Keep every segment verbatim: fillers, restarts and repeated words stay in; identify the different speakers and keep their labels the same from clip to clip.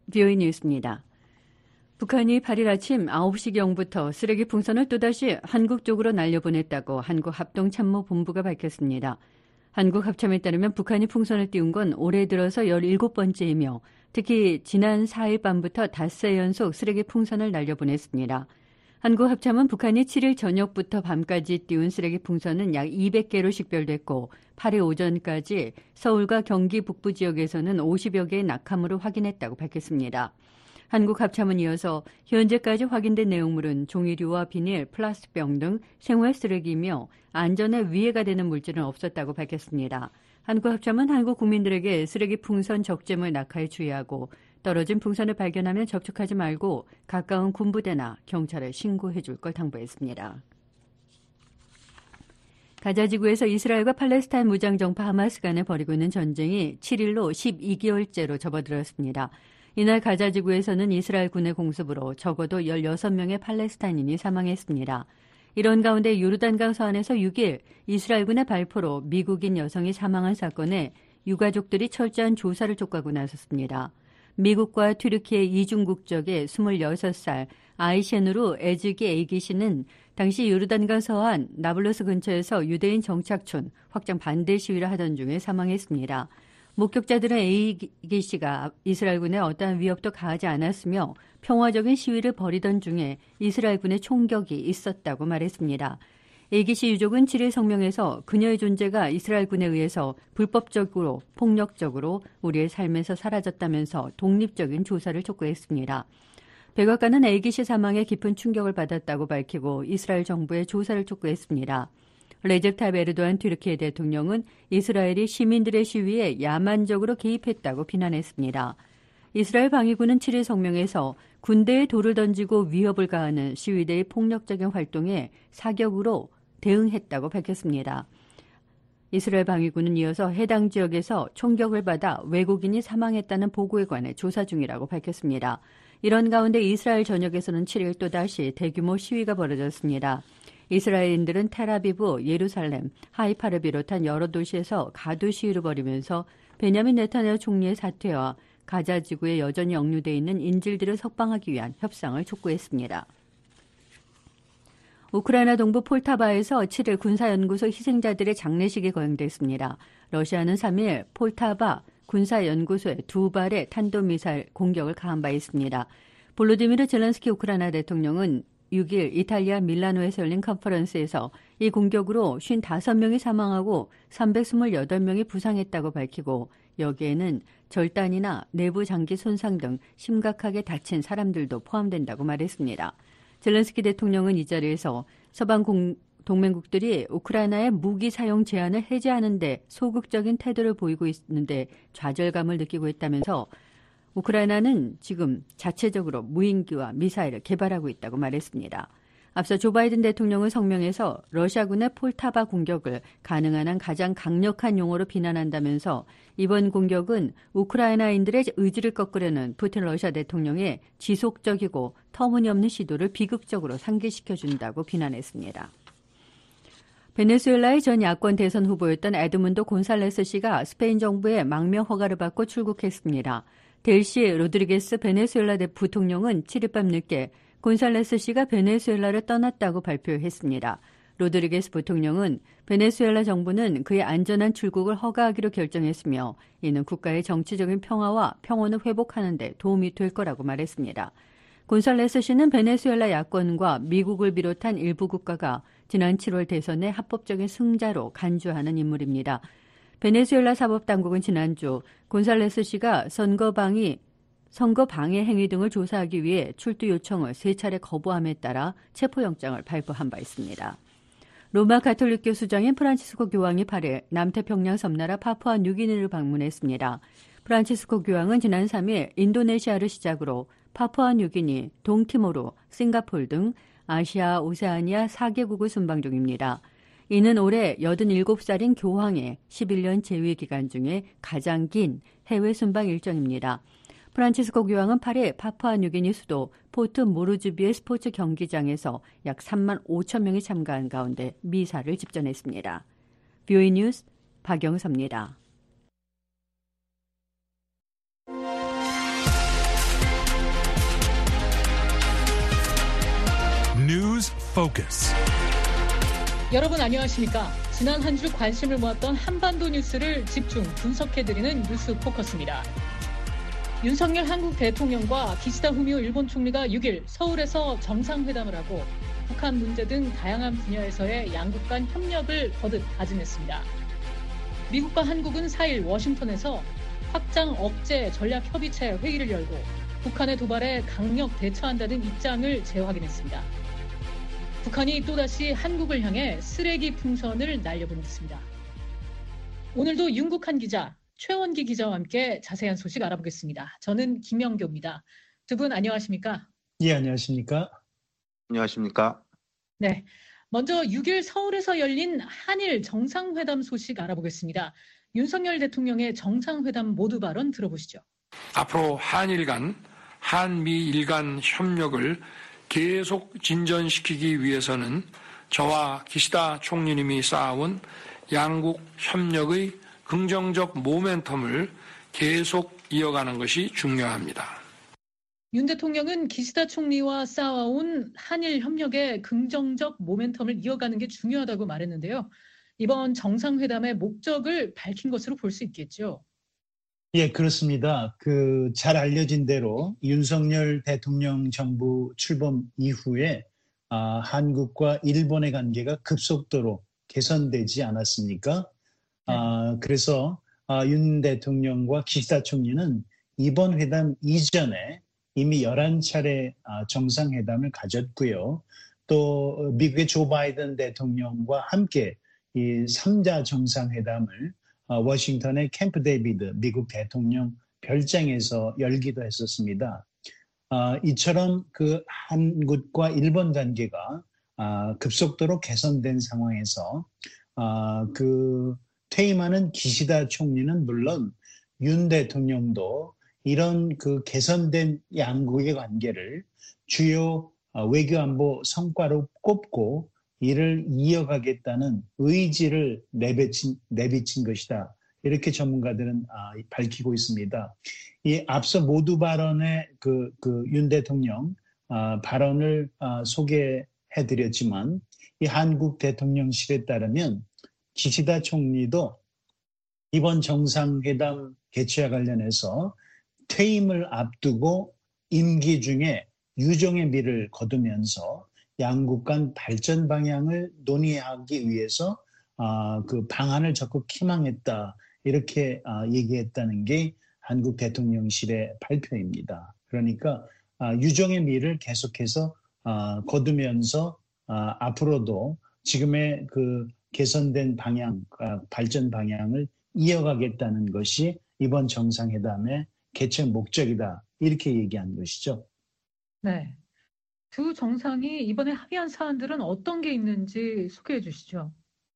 Speaker 1: 비오이 뉴스입니다. 북한이 팔 일 아침 아홉 시경부터 쓰레기 풍선을 또다시 한국 쪽으로 날려보냈다고 한국합동참모본부가 밝혔습니다. 한국합참에 따르면 북한이 풍선을 띄운 건 올해 들어서 열일곱 번째이며 특히 지난 사 일 밤부터 닷새 연속 쓰레기 풍선을 날려보냈습니다. 한국합참은 북한이 칠 일 저녁부터 밤까지 띄운 쓰레기 풍선은 약 이백 개로 식별됐고 팔 일 오전까지 서울과 경기 북부 지역에서는 오십여 개의 낙하물을 확인했다고 밝혔습니다. 한국합참은 이어서 현재까지 확인된 내용물은 종이류와 비닐, 플라스틱병 등 생활 쓰레기이며 안전에 위해가 되는 물질은 없었다고 밝혔습니다. 한국합참은 한국 국민들에게 쓰레기 풍선 적재물 낙하에 주의하고 떨어진 풍선을 발견하면 접촉하지 말고 가까운 군부대나 경찰에 신고해 줄 걸 당부했습니다. 가자 지구에서 이스라엘과 팔레스타인 무장정파 하마스 간에 벌이고 있는 전쟁이 칠 일로 십이 개월째로 접어들었습니다. 이날 가자 지구에서는 이스라엘 군의 공습으로 적어도 열여섯 명의 팔레스타인인이 사망했습니다. 이런 가운데 요르단강 서안에서 육 일 이스라엘군의 발포로 미국인 여성이 사망한 사건에 유가족들이 철저한 조사를 촉구하고 나섰습니다. 미국과 튀르키예 이중 국적의 스물여섯 살 아이셴으로 에즈기 에이기 씨는 당시 요르단강 서안 나블루스 근처에서 유대인 정착촌 확장 반대 시위를 하던 중에 사망했습니다. 목격자들은 에이기 씨가 이스라엘군의 어떠한 위협도 가하지 않았으며 평화적인 시위를 벌이던 중에 이스라엘군의 총격이 있었다고 말했습니다. 에이기 씨 유족은 칠 일 성명에서 그녀의 존재가 이스라엘군에 의해서 불법적으로 폭력적으로 우리의 삶에서 사라졌다면서 독립적인 조사를 촉구했습니다. 백악관은 에이기 씨 사망에 깊은 충격을 받았다고 밝히고 이스라엘 정부의 조사를 촉구했습니다. 레제프 타입 에르도안 튀르키예 대통령은 이스라엘이 시민들의 시위에 야만적으로 개입했다고 비난했습니다. 이스라엘 방위군은 칠 일 성명에서 군대에 돌을 던지고 위협을 가하는 시위대의 폭력적인 활동에 사격으로 대응했다고 밝혔습니다. 이스라엘 방위군은 이어서 해당 지역에서 총격을 받아 외국인이 사망했다는 보고에 관해 조사 중이라고 밝혔습니다. 이런 가운데 이스라엘 전역에서는 칠 일 또다시 대규모 시위가 벌어졌습니다. 이스라엘인들은 텔아비브, 예루살렘, 하이파를 비롯한 여러 도시에서 가두 시위를 벌이면서 베냐민 네타냐후 총리의 사퇴와 가자 지구에 여전히 억류돼 있는 인질들을 석방하기 위한 협상을 촉구했습니다. 우크라이나 동부 폴타바에서 칠 일 군사연구소 희생자들의 장례식이 거행됐습니다. 러시아는 삼 일 폴타바 군사연구소에 두 발의 탄도미사일 공격을 가한 바 있습니다. 볼로디미르 젤렌스키 우크라이나 대통령은 육 일 이탈리아 밀라노에서 열린 컨퍼런스에서 이 공격으로 오십오 명이 사망하고 삼백이십팔 명이 부상했다고 밝히고 여기에는 절단이나 내부 장기 손상 등 심각하게 다친 사람들도 포함된다고 말했습니다. 젤렌스키 대통령은 이 자리에서 서방 공, 동맹국들이 우크라이나의 무기 사용 제한을 해제하는 데 소극적인 태도를 보이고 있는데 좌절감을 느끼고 있다면서 우크라이나는 지금 자체적으로 무인기와 미사일을 개발하고 있다고 말했습니다. 앞서 조 바이든 대통령은 성명에서 러시아군의 폴타바 공격을 가능한 한 가장 강력한 용어로 비난한다면서 이번 공격은 우크라이나인들의 의지를 꺾으려는 푸틴 러시아 대통령의 지속적이고 터무니없는 시도를 비극적으로 상기시켜준다고 비난했습니다. 베네수엘라의 전 야권 대선 후보였던 에드문도 곤살레스 씨가 스페인 정부의 망명 허가를 받고 출국했습니다. 델시 로드리게스 베네수엘라 부통령은 칠 일 밤 늦게 곤살레스 씨가 베네수엘라를 떠났다고 발표했습니다. 로드리게스 부통령은 베네수엘라 정부는 그의 안전한 출국을 허가하기로 결정했으며 이는 국가의 정치적인 평화와 평온을 회복하는 데 도움이 될 거라고 말했습니다. 곤살레스 씨는 베네수엘라 야권과 미국을 비롯한 일부 국가가 지난 칠월 대선의 합법적인 승자로 간주하는 인물입니다. 베네수엘라 사법당국은 지난주 곤살레스 씨가 선거방위, 선거 방해 행위 등을 조사하기 위해 출두 요청을 세 차례 거부함에 따라 체포영장을 발부한 바 있습니다. 로마 가톨릭교 수장인 프란치스코 교황이 팔 일 남태평양 섬나라 파푸아 뉴기니를 방문했습니다. 프란치스코 교황은 지난 삼 일 인도네시아를 시작으로 파푸아 뉴기니, 동티모르, 싱가포르 등 아시아, 오세아니아 사 개국을 순방 중입니다. 이는 올해 여든일곱 살인 교황의 십일 년 재위 기간 중에 가장 긴 해외 순방 일정입니다. 프란치스코 교황은 팔 일 파푸아 뉴기니 수도 포트 모르즈비의 스포츠 경기장에서 약 삼만 오천 명이 참가한 가운데 미사를 집전했습니다. 비오이 뉴스 박영서입니다.
Speaker 2: News Focus.
Speaker 3: 여러분 안녕하십니까? 지난 한 주 관심을 모았던 한반도 뉴스를 집중 분석해드리는 뉴스 포커스입니다. 윤석열 한국 대통령과 기시다 후미오 일본 총리가 육 일 서울에서 정상회담을 하고 북한 문제 등 다양한 분야에서의 양국 간 협력을 거듭 다짐했습니다. 미국과 한국은 사 일 워싱턴에서 확장 억제 전략협의체 회의를 열고 북한의 도발에 강력 대처한다는 입장을 재확인했습니다. 북한이 또다시 한국을 향해 쓰레기 풍선을 날려보냈습니다. 오늘도 윤국한 기자, 최원기 기자와 함께 자세한 소식 알아보겠습니다. 저는 김영교입니다. 두 분 안녕하십니까?
Speaker 4: 예, 안녕하십니까?
Speaker 5: 안녕하십니까?
Speaker 3: 네, 먼저 육 일 서울에서 열린 한일 정상회담 소식 알아보겠습니다. 윤석열 대통령의 정상회담 모두 발언 들어보시죠.
Speaker 6: 앞으로 한일 간, 한미일 간 협력을 계속 진전시키기 위해서는 저와 기시다 총리님이 쌓아온 양국 협력의 긍정적 모멘텀을 계속 이어가는 것이 중요합니다.
Speaker 3: 윤 대통령은 기시다 총리와 쌓아온 한일 협력의 긍정적 모멘텀을 이어가는 게 중요하다고 말했는데요. 이번 정상회담의 목적을 밝힌 것으로 볼 수 있겠죠.
Speaker 4: 예, 그렇습니다. 그 잘 알려진 대로 윤석열 대통령 정부 출범 이후에 아, 한국과 일본의 관계가 급속도로 개선되지 않았습니까? 네. 아, 그래서 아, 윤 대통령과 기시다 총리는 이번 회담 이전에 이미 열한 차례 아, 정상회담을 가졌고요. 또 미국의 조 바이든 대통령과 함께 이 삼 자 정상회담을 워싱턴의 캠프 데이비드 미국 대통령 별장에서 열기도 했었습니다. 이처럼 그 한국과 일본 관계가 급속도로 개선된 상황에서 그 퇴임하는 기시다 총리는 물론 윤 대통령도 이런 그 개선된 양국의 관계를 주요 외교안보 성과로 꼽고 이를 이어가겠다는 의지를 내비친, 내비친 것이다. 이렇게 전문가들은 아, 밝히고 있습니다. 이 앞서 모두 발언의 그, 그 윤 대통령 아, 발언을 아, 소개해드렸지만 이 한국 대통령실에 따르면 기시다 총리도 이번 정상회담 개최와 관련해서 퇴임을 앞두고 임기 중에 유종의 미를 거두면서 양국 간 발전 방향을 논의하기 위해서 아, 그 방안을 적극 희망했다. 이렇게 아, 얘기했다는 게 한국 대통령실의 발표입니다. 그러니까 아, 유종의 미를 계속해서 아, 거두면서 아, 앞으로도 지금의 그 개선된 방향, 아, 발전 방향을 이어가겠다는 것이 이번 정상회담의 개최 목적이다. 이렇게 얘기한 것이죠.
Speaker 3: 네. 두 정상이 이번에 합의한 사안들은 어떤 게 있는지 소개해 주시죠.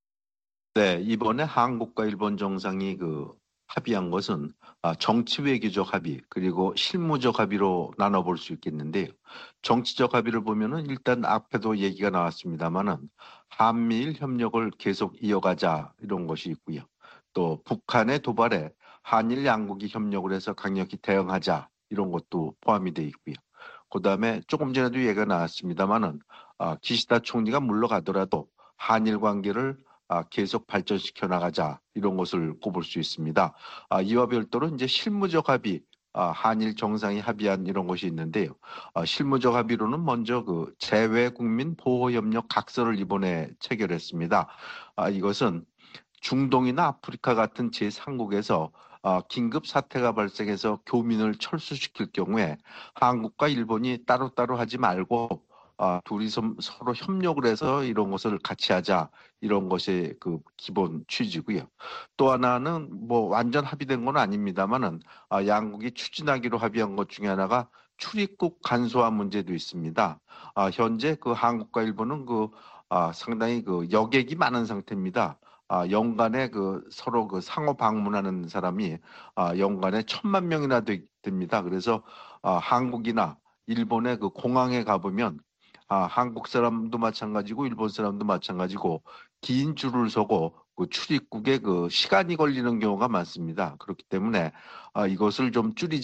Speaker 5: 네, 이번에 한국과 일본 정상이 그 합의한 것은 정치 외교적 합의 그리고 실무적 합의로 나눠볼 수 있겠는데요. 정치적 합의를 보면은 일단 앞에도 얘기가 나왔습니다만은 한미일 협력을 계속 이어가자 이런 것이 있고요. 또 북한의 도발에 한일 양국이 협력을 해서 강력히 대응하자 이런 것도 포함이 되어 있고요. 그다음에 조금 전에도 얘기가 나왔습니다만은 아, 기시다 총리가 물러가더라도 한일 관계를 아, 계속 발전시켜 나가자 이런 것을 꼽을 수 있습니다. 아, 이와 별도로 이제 실무적 합의, 아, 한일 정상이 합의한 이런 것이 있는데요. 아, 실무적 합의로는 먼저 그 재외국민 보호협력 각서를 이번에 체결했습니다. 아, 이것은 중동이나 아프리카 같은 제삼국에서 어, 긴급 사태가 발생해서 교민을 철수시킬 경우에 한국과 일본이 따로따로 하지 말고 어, 둘이서 서로 협력을 해서 이런 것을 같이 하자 이런 것이 그 기본 취지고요. 또 하나는 뭐 완전 합의된 건 아닙니다만은 어, 양국이 추진하기로 합의한 것 중에 하나가 출입국 간소화 문제도 있습니다. 어, 현재 그 한국과 일본은 그 어, 상당히 그 여객이 많은 상태입니다. 아, 연간에 그 서로 그 상호 방문하는 사람이 아, 연간에 천만 명이나 되, 됩니다. 그래서 아, 한국이나 일본의 그 공항에 가보면 아, 한국 사람도 마찬가지고 일본 사람도 마찬가지고 긴 줄을 서고 그 출입국에 그 시간이 걸리는 경우가 많습니다. 그렇기 때문에 아, 이것을 좀 줄이자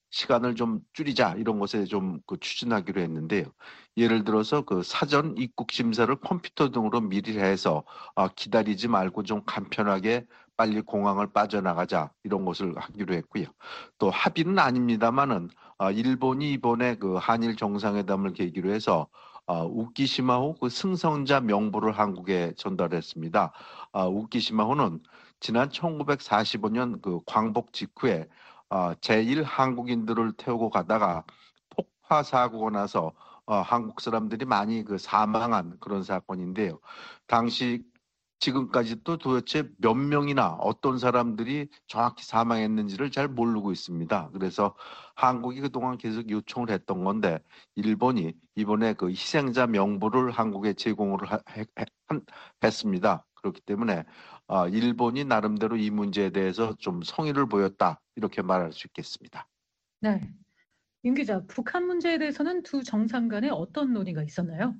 Speaker 5: 시간을 좀 줄이자 이런 것에 좀 그 추진하기로 했는데요. 예를 들어서 그 사전 입국 심사를 컴퓨터 등으로 미리 해서 아, 기다리지 말고 좀 간편하게 빨리 공항을 빠져나가자 이런 것을 하기로 했고요. 또 합의는 아닙니다만은 아, 일본이 이번에 그 한일 정상회담을 계기로 해서 아, 우키시마호 그 승선자 명부를 한국에 전달했습니다. 아, 우키시마호는 지난 천구백사십오 년 그 광복 직후에 어, 제일 한국인들을 태우고 가다가 폭파 사고가 나서 어, 한국 사람들이 많이 그 사망한 그런 사건인데요. 당시 지금까지도 도대체 몇 명이나 어떤 사람들이 정확히 사망했는지를 잘 모르고 있습니다. 그래서 한국이 그동안 계속 요청을 했던 건데 일본이 이번에 그 희생자 명부를 한국에 제공을 하, 해, 해, 했습니다. 그렇기 때문에 어, 일본이 나름대로 이 문제에 대해서 좀 성의를 보였다 이렇게 말할 수 있겠습니다.
Speaker 3: 네. 윤 기자, 북한 문제에 대해서는 두 정상 간에 어떤 논의가 있었나요?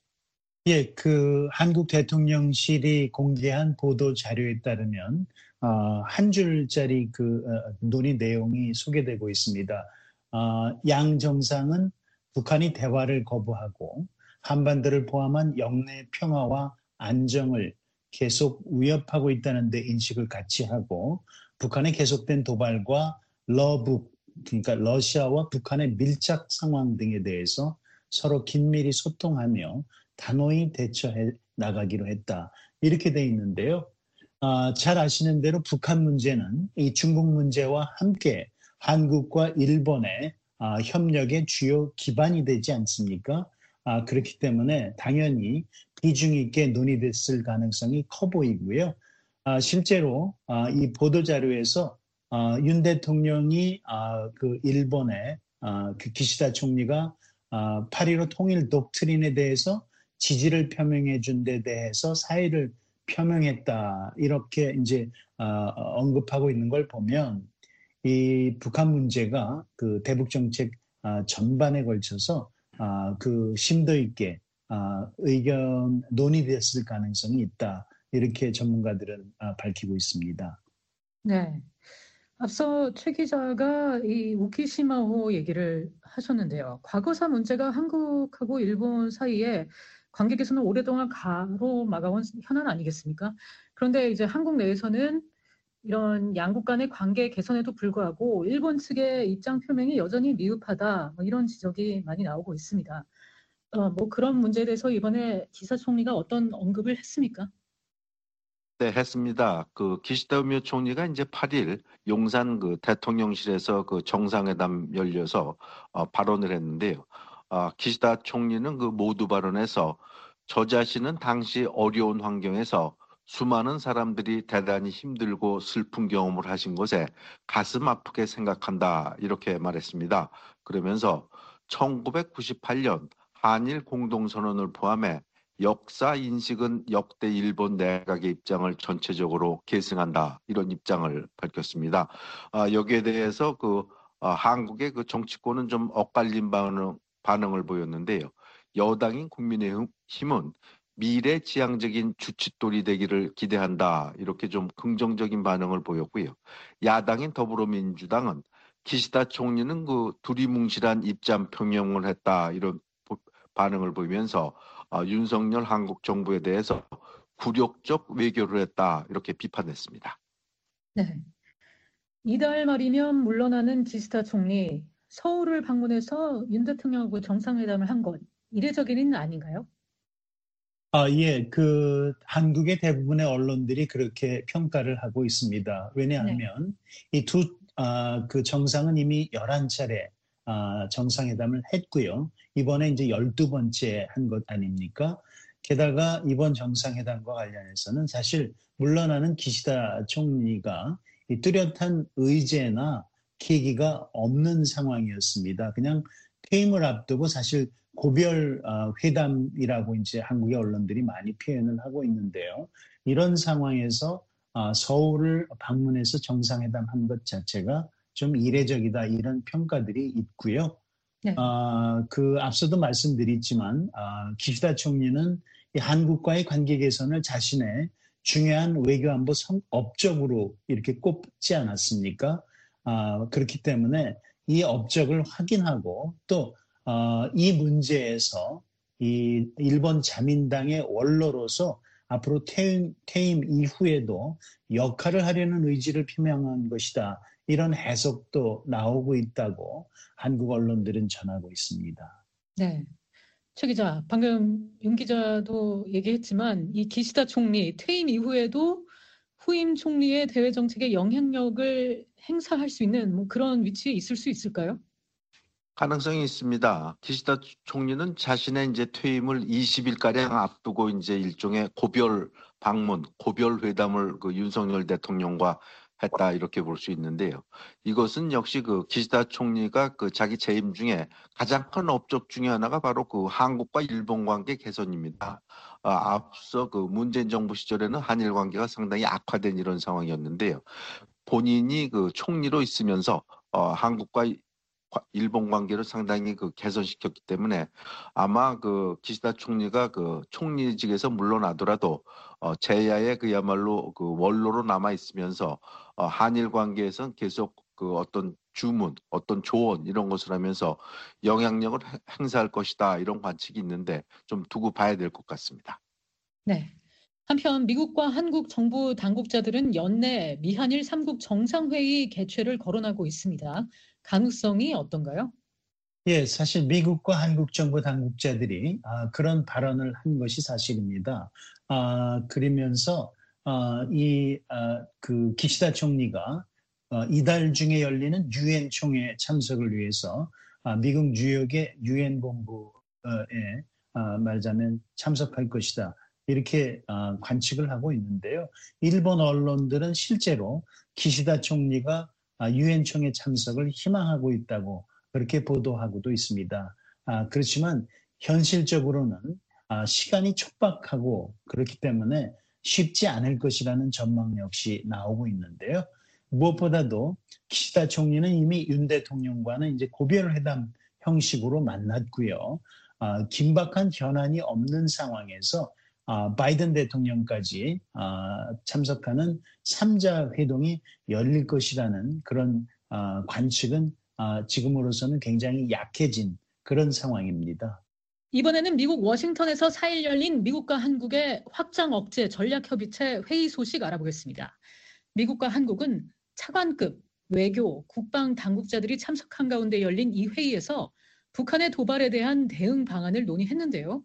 Speaker 4: 예, 그 한국 대통령실이 공개한 보도 자료에 따르면 어, 한 줄짜리 그 어, 논의 내용이 소개되고 있습니다. 어, 양 정상은 북한이 대화를 거부하고 한반도를 포함한 영내 평화와 안정을 계속 위협하고 있다는 데 인식을 같이 하고 북한의 계속된 도발과 러북, 그러니까 러시아와 북한의 밀착 상황 등에 대해서 서로 긴밀히 소통하며 단호히 대처해 나가기로 했다. 이렇게 돼 있는데요. 아, 잘 아시는 대로 북한 문제는 이 중국 문제와 함께 한국과 일본의 아, 협력의 주요 기반이 되지 않습니까? 아, 그렇기 때문에 당연히 비중 있게 논의됐을 가능성이 커 보이고요. 아, 실제로 아, 이 보도자료에서 아, 윤 대통령이 아, 그 일본의 아, 그 기시다 총리가 아, 팔일오 통일 독트린에 대해서 지지를 표명해 준 데 대해서 사의를 표명했다. 이렇게 이제 어, 언급하고 있는 걸 보면 이 북한 문제가 그 대북 정책 어, 전반에 걸쳐서 어, 그 심도 있게 어, 의견 논의됐을 가능성이 있다. 이렇게 전문가들은 어, 밝히고 있습니다.
Speaker 3: 네. 앞서 최 기자가 이 우키시마호 얘기를 하셨는데요. 과거사 문제가 한국하고 일본 사이에 관계 개선을 오랫동안 가로막아온 현안 아니겠습니까? 그런데 이제 한국 내에서는 이런 양국 간의 관계 개선에도 불구하고 일본 측의 입장 표명이 여전히 미흡하다, 뭐 이런 지적이 많이 나오고 있습니다. 어, 뭐 그런 문제에 대해서 이번에 기사 총리가 어떤 언급을 했습니까?
Speaker 5: 네, 했습니다. 그 기시다 우미오 총리가 이제 팔 일 용산 그 대통령실에서 그 정상회담 열려서 어, 발언을 했는데요. 어, 기시다 총리는 그 모두 발언에서 저 자신은 당시 어려운 환경에서 수많은 사람들이 대단히 힘들고 슬픈 경험을 하신 것에 가슴 아프게 생각한다 이렇게 말했습니다. 그러면서 천구백구십팔 년 한일 공동선언을 포함해 역사 인식은 역대 일본 내각의 입장을 전체적으로 계승한다 이런 입장을 밝혔습니다. 아, 여기에 대해서 그 아, 한국의 그 정치권은 좀 엇갈린 반응, 반응을 보였는데요. 여당인 국민의힘은 미래지향적인 주춧돌이 되기를 기대한다 이렇게 좀 긍정적인 반응을 보였고요. 야당인 더불어민주당은 기시다 총리는 그 두리뭉실한 입장 표명을 했다 이런 반응을 보이면서 어, 윤석열 한국 정부에 대해서 굴욕적 외교를 했다 이렇게 비판했습니다.
Speaker 3: 네. 이달 말이면 물러나는 기시다 총리, 서울을 방문해서 윤 대통령하고 정상회담을 한 건 이례적인 일은 아닌가요?
Speaker 4: 아, 예, 그 한국의 대부분의 언론들이 그렇게 평가를 하고 있습니다. 왜냐하면 네. 이두 아, 그 정상은 이미 열한 차례 아, 정상회담을 했고요. 이번에 이제 열두 번째 한 것 아닙니까? 게다가 이번 정상회담과 관련해서는 사실 물러나는 기시다 총리가 이 뚜렷한 의제나 계기가 없는 상황이었습니다. 그냥 퇴임을 앞두고 사실 고별 회담이라고 이제 한국의 언론들이 많이 표현을 하고 있는데요. 이런 상황에서 서울을 방문해서 정상회담 한 것 자체가 좀 이례적이다 이런 평가들이 있고요. 네. 아, 그 앞서도 말씀드렸지만 아, 기시다 총리는 이 한국과의 관계 개선을 자신의 중요한 외교안보 업적으로 이렇게 꼽지 않았습니까? 아, 그렇기 때문에 이 업적을 확인하고 또 어, 이 문제에서 이 일본 자민당의 원로로서 앞으로 퇴임, 퇴임 이후에도 역할을 하려는 의지를 표명한 것이다. 이런 해석도 나오고 있다고 한국 언론들은 전하고 있습니다.
Speaker 3: 네. 최 기자, 방금 윤 기자도 얘기했지만 이 기시다 총리 퇴임 이후에도 후임 총리의 대외 정책에 영향력을 행사할 수 있는 뭐 그런 위치에 있을 수 있을까요?
Speaker 5: 가능성이 있습니다. 기시다 총리는 자신의 이제 퇴임을 이십 일가량 앞두고 이제 일종의 고별 방문, 고별 회담을 그 윤석열 대통령과 했다 이렇게 볼 수 있는데요. 이것은 역시 그 기시다 총리가 그 자기 재임 중에 가장 큰 업적 중에 하나가 바로 그 한국과 일본 관계 개선입니다. 아, 앞서 그 문재인 정부 시절에는 한일 관계가 상당히 악화된 이런 상황이었는데요. 본인이 그 총리로 있으면서 어, 한국과 일본 관계를 상당히 그 개선시켰기 때문에 아마 그 기시다 총리가 그 총리직에서 물러나더라도 어 제야의 그야말로 그 원로로 남아 있으면서 어 한일 관계에선 계속 그 어떤 주문, 어떤 조언 이런 것을 하면서 영향력을 행사할 것이다 이런 관측이 있는데 좀 두고 봐야 될 것 같습니다.
Speaker 3: 네. 한편 미국과 한국 정부 당국자들은 연내 미한일 삼국 정상회의 개최를 거론하고 있습니다. 가능성이 어떤가요?
Speaker 4: 예, 사실 미국과 한국 정부 당국자들이 아, 그런 발언을 한 것이 사실입니다. 아, 그러면서 아, 이 그 기시다 총리가 어, 이달 중에 열리는 유엔 총회 참석을 위해서 아, 미국 뉴욕의 유엔 본부에 아, 말하자면 참석할 것이다. 이렇게 아, 관측을 하고 있는데요. 일본 언론들은 실제로 기시다 총리가 아, 유엔 총회 참석을 희망하고 있다고 그렇게 보도하고도 있습니다. 아, 그렇지만 현실적으로는 아, 시간이 촉박하고 그렇기 때문에 쉽지 않을 것이라는 전망 역시 나오고 있는데요. 무엇보다도 기시다 총리는 이미 윤 대통령과는 이제 고별회담 형식으로 만났고요. 아, 긴박한 현안이 없는 상황에서 아, 바이든 대통령까지 아, 참석하는 삼자 회동이 열릴 것이라는 그런 아, 관측은 아, 지금으로서는 굉장히 약해진 그런 상황입니다.
Speaker 3: 이번에는 미국 워싱턴에서 사 일 열린 미국과 한국의 확장 억제 전략협의체 회의 소식 알아보겠습니다. 미국과 한국은 차관급 외교, 국방 당국자들이 참석한 가운데 열린 이 회의에서 북한의 도발에 대한 대응 방안을 논의했는데요.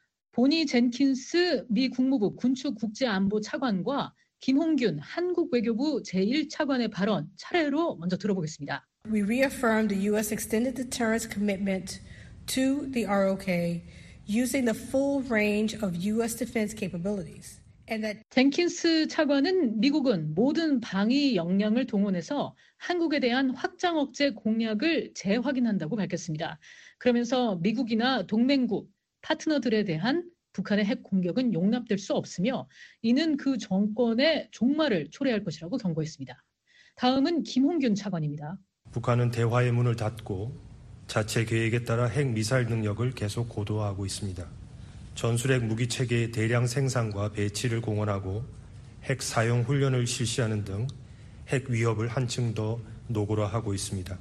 Speaker 3: 보니 젠킨스 미 국무부 군축국제안보 차관과 김홍균 한국 외교부 제일 차관의 발언 차례로 먼저 들어보겠습니다.
Speaker 2: We reaffirmed the U S extended deterrence commitment to the R O K using the full range of U S defense capabilities. And that
Speaker 3: 젠킨스 차관은 미국은 모든 방위 역량을 동원해서 한국에 대한 확장 억제 공약을 재확인한다고 밝혔습니다. 그러면서 미국이나 동맹국, 파트너들에 대한 북한의 핵 공격은 용납될 수 없으며 이는 그 정권의 종말을 초래할 것이라고 경고했습니다. 다음은 김홍균 차관입니다.
Speaker 7: 북한은 대화의 문을 닫고 자체 계획에 따라 핵 미사일 능력을 계속 고도화하고 있습니다. 전술핵 무기 체계의 대량 생산과 배치를 공언하고 핵 사용 훈련을 실시하는 등 핵 위협을 한층 더 노골화하고 있습니다.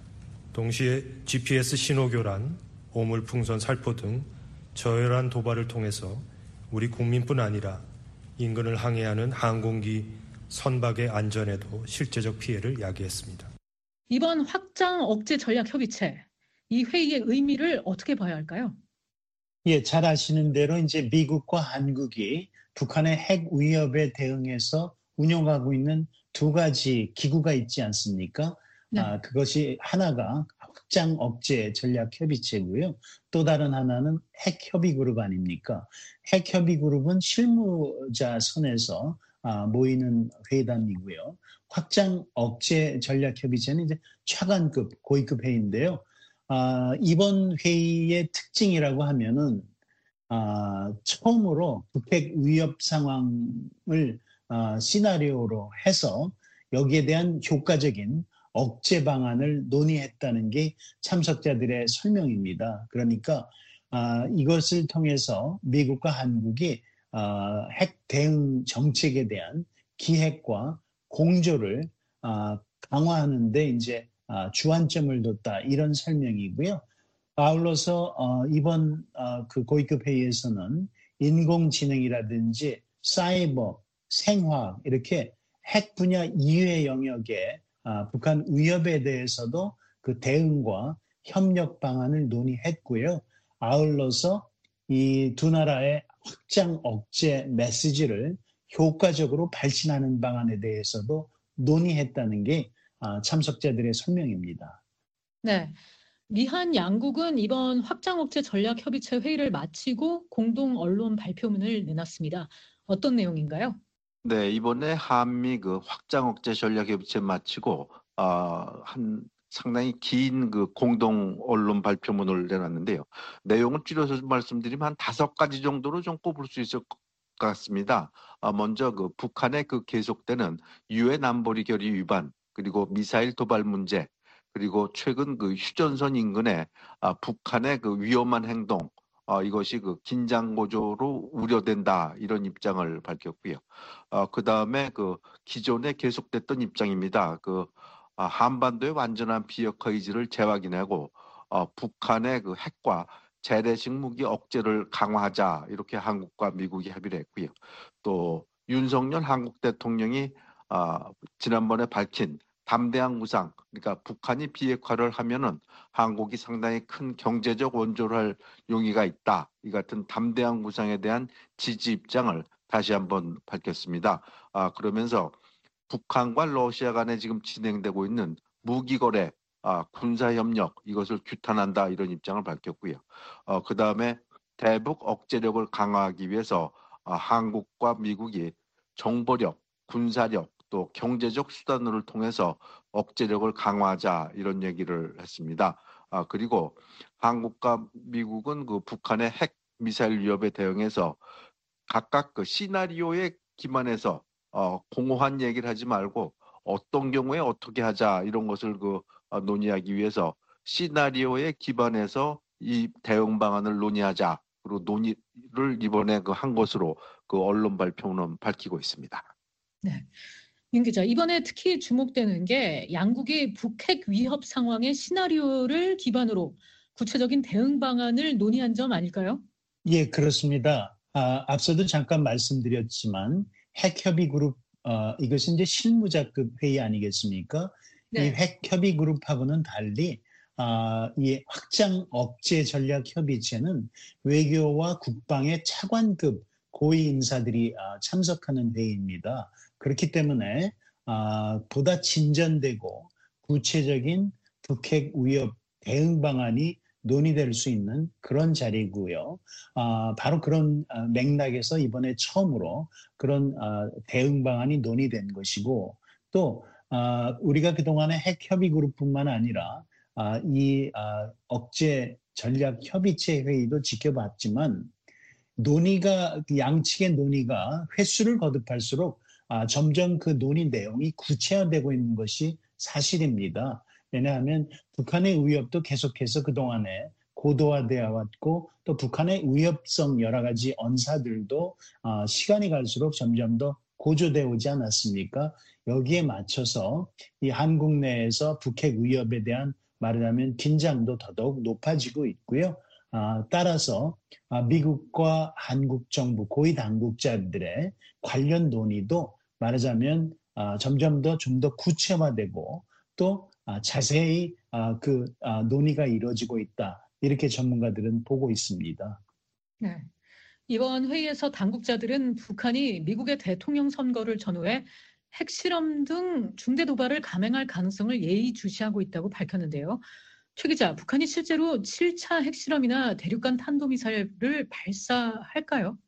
Speaker 7: 동시에 지피에스 신호 교란, 오물 풍선 살포 등 저열한 도발을 통해서 우리 국민뿐 아니라 인근을 항해하는 항공기 선박의 안전에도 실제적 피해를 야기했습니다.
Speaker 3: 이번 확장 억제 전략 협의체, 이 회의의 의미를 어떻게 봐야 할까요?
Speaker 4: 예, 잘 아시는 대로 이제 미국과 한국이 북한의 핵 위협에 대응해서 운영하고 있는 두 가지 기구가 있지 않습니까?
Speaker 3: 네.
Speaker 4: 아, 그것이 하나가 확장 억제 전략 협의체고요. 또 다른 하나는 핵 협의 그룹 아닙니까? 핵 협의 그룹은 실무자 선에서 아, 모이는 회담이고요. 확장 억제 전략 협의체는 이제 차관급 고위급 회의인데요. 아, 이번 회의의 특징이라고 하면은 아, 처음으로 북핵 위협 상황을 아, 시나리오로 해서 여기에 대한 효과적인 억제 방안을 논의했다는 게 참석자들의 설명입니다. 그러니까 아, 이것을 통해서 미국과 한국이 아, 핵 대응 정책에 대한 기획과 공조를 아, 강화하는 데 이제 아, 주안점을 뒀다 이런 설명이고요. 아울러서 어, 이번 어, 그 고위급 회의에서는 인공지능이라든지 사이버, 생화학 이렇게 핵 분야 이외의 영역에 아, 북한 위협에 대해서도 그 대응과 협력 방안을 논의했고요. 아울러서 이 두 나라의 확장 억제 메시지를 효과적으로 발신하는 방안에 대해서도 논의했다는 게 아, 참석자들의 설명입니다.
Speaker 3: 네. 미한 양국은 이번 확장 억제 전략 협의체 회의를 마치고 공동 언론 발표문을 내놨습니다. 어떤 내용인가요?
Speaker 5: 네, 이번에 한미 그 확장 억제 전략 협의체 마치고 어, 한 상당히 긴 그 공동 언론 발표문을 내놨는데요. 내용을 줄여서 말씀드리면 한 다섯 가지 정도로 좀 꼽을 수 있을 것 같습니다. 아, 먼저 그 북한의 그 계속되는 유엔 안보리 결의 위반, 그리고 미사일 도발 문제, 그리고 최근 그 휴전선 인근에 아, 북한의 그 위험한 행동, 어, 이것이 그 긴장 고조로 우려된다 이런 입장을 밝혔고요. 어, 그 다음에 그 기존에 계속됐던 입장입니다. 그 아, 한반도의 완전한 비핵화 의지를 재확인하고 어, 북한의 그 핵과 재래식 무기 억제를 강화하자 이렇게 한국과 미국이 합의를 했고요. 또 윤석열 한국 대통령이 아, 지난번에 밝힌 담대한 구상, 그러니까 북한이 비핵화를 하면은 한국이 상당히 큰 경제적 원조를 할 용의가 있다. 이 같은 담대한 구상에 대한 지지 입장을 다시 한번 밝혔습니다. 아, 그러면서 북한과 러시아 간에 지금 진행되고 있는 무기 거래, 아, 군사 협력 이것을 규탄한다 이런 입장을 밝혔고요. 어, 그 다음에 대북 억제력을 강화하기 위해서 아, 한국과 미국이 정보력, 군사력 또 경제적 수단을 통해서 억제력을 강화하자 이런 얘기를 했습니다. 아, 그리고 한국과 미국은 그 북한의 핵 미사일 위협에 대응해서 각각 그 시나리오에 기반해서 어, 공허한 얘기를 하지 말고 어떤 경우에 어떻게 하자 이런 것을 그 어, 논의하기 위해서 시나리오에 기반해서 이 대응 방안을 논의하자. 그리고 논의를 이번에 그 한 것으로 그 언론 발표는 밝히고 있습니다.
Speaker 3: 네. 윤 기자, 이번에 특히 주목되는 게 양국이 북핵 위협 상황의 시나리오를 기반으로 구체적인 대응 방안을 논의한 점 아닐까요?
Speaker 4: 예, 그렇습니다. 아, 앞서도 잠깐 말씀드렸지만 핵협의 그룹 어, 이것은 이제 실무자급 회의 아니겠습니까? 이
Speaker 3: 네.
Speaker 4: 핵협의 그룹하고는 달리 아, 이 확장 억제 전략 협의체는 외교와 국방의 차관급 고위 인사들이 아, 참석하는 회의입니다. 그렇기 때문에 아, 보다 진전되고 구체적인 북핵 위협 대응 방안이 논의될 수 있는 그런 자리고요. 아, 바로 그런 아, 맥락에서 이번에 처음으로 그런 아, 대응 방안이 논의된 것이고 또 아, 우리가 그동안에 핵협의 그룹뿐만 아니라 아, 이 아, 억제 전략 협의체 회의도 지켜봤지만 논의가 그 양측의 논의가 횟수를 거듭할수록 아, 점점 그 논의 내용이 구체화되고 있는 것이 사실입니다. 왜냐하면 북한의 위협도 계속해서 그동안에 고도화되어 왔고 또 북한의 위협성 여러 가지 언사들도 아, 시간이 갈수록 점점 더 고조되어 오지 않았습니까? 여기에 맞춰서 이 한국 내에서 북핵 위협에 대한 말하자면 긴장도 더더욱 높아지고 있고요. 아, 따라서 아, 미국과 한국 정부 고위 당국자들의 관련 논의도 말하자면 아, 점점 더 좀 더 구체화되고 또 아, 자세히 아, 그 아, 논의가 이루어지고 있다. 이렇게 전문가들은 보고 있습니다.
Speaker 3: 네. 이번 회의에서 당국자들은 북한이 미국의 대통령 선거를 전후해 핵실험 등 중대 도발을 감행할 가능성을 예의주시하고 있다고 밝혔는데요. 최 기자, 북한이 실제로 칠 차 핵실험이나 대륙간 탄도미사일을 발사할까요?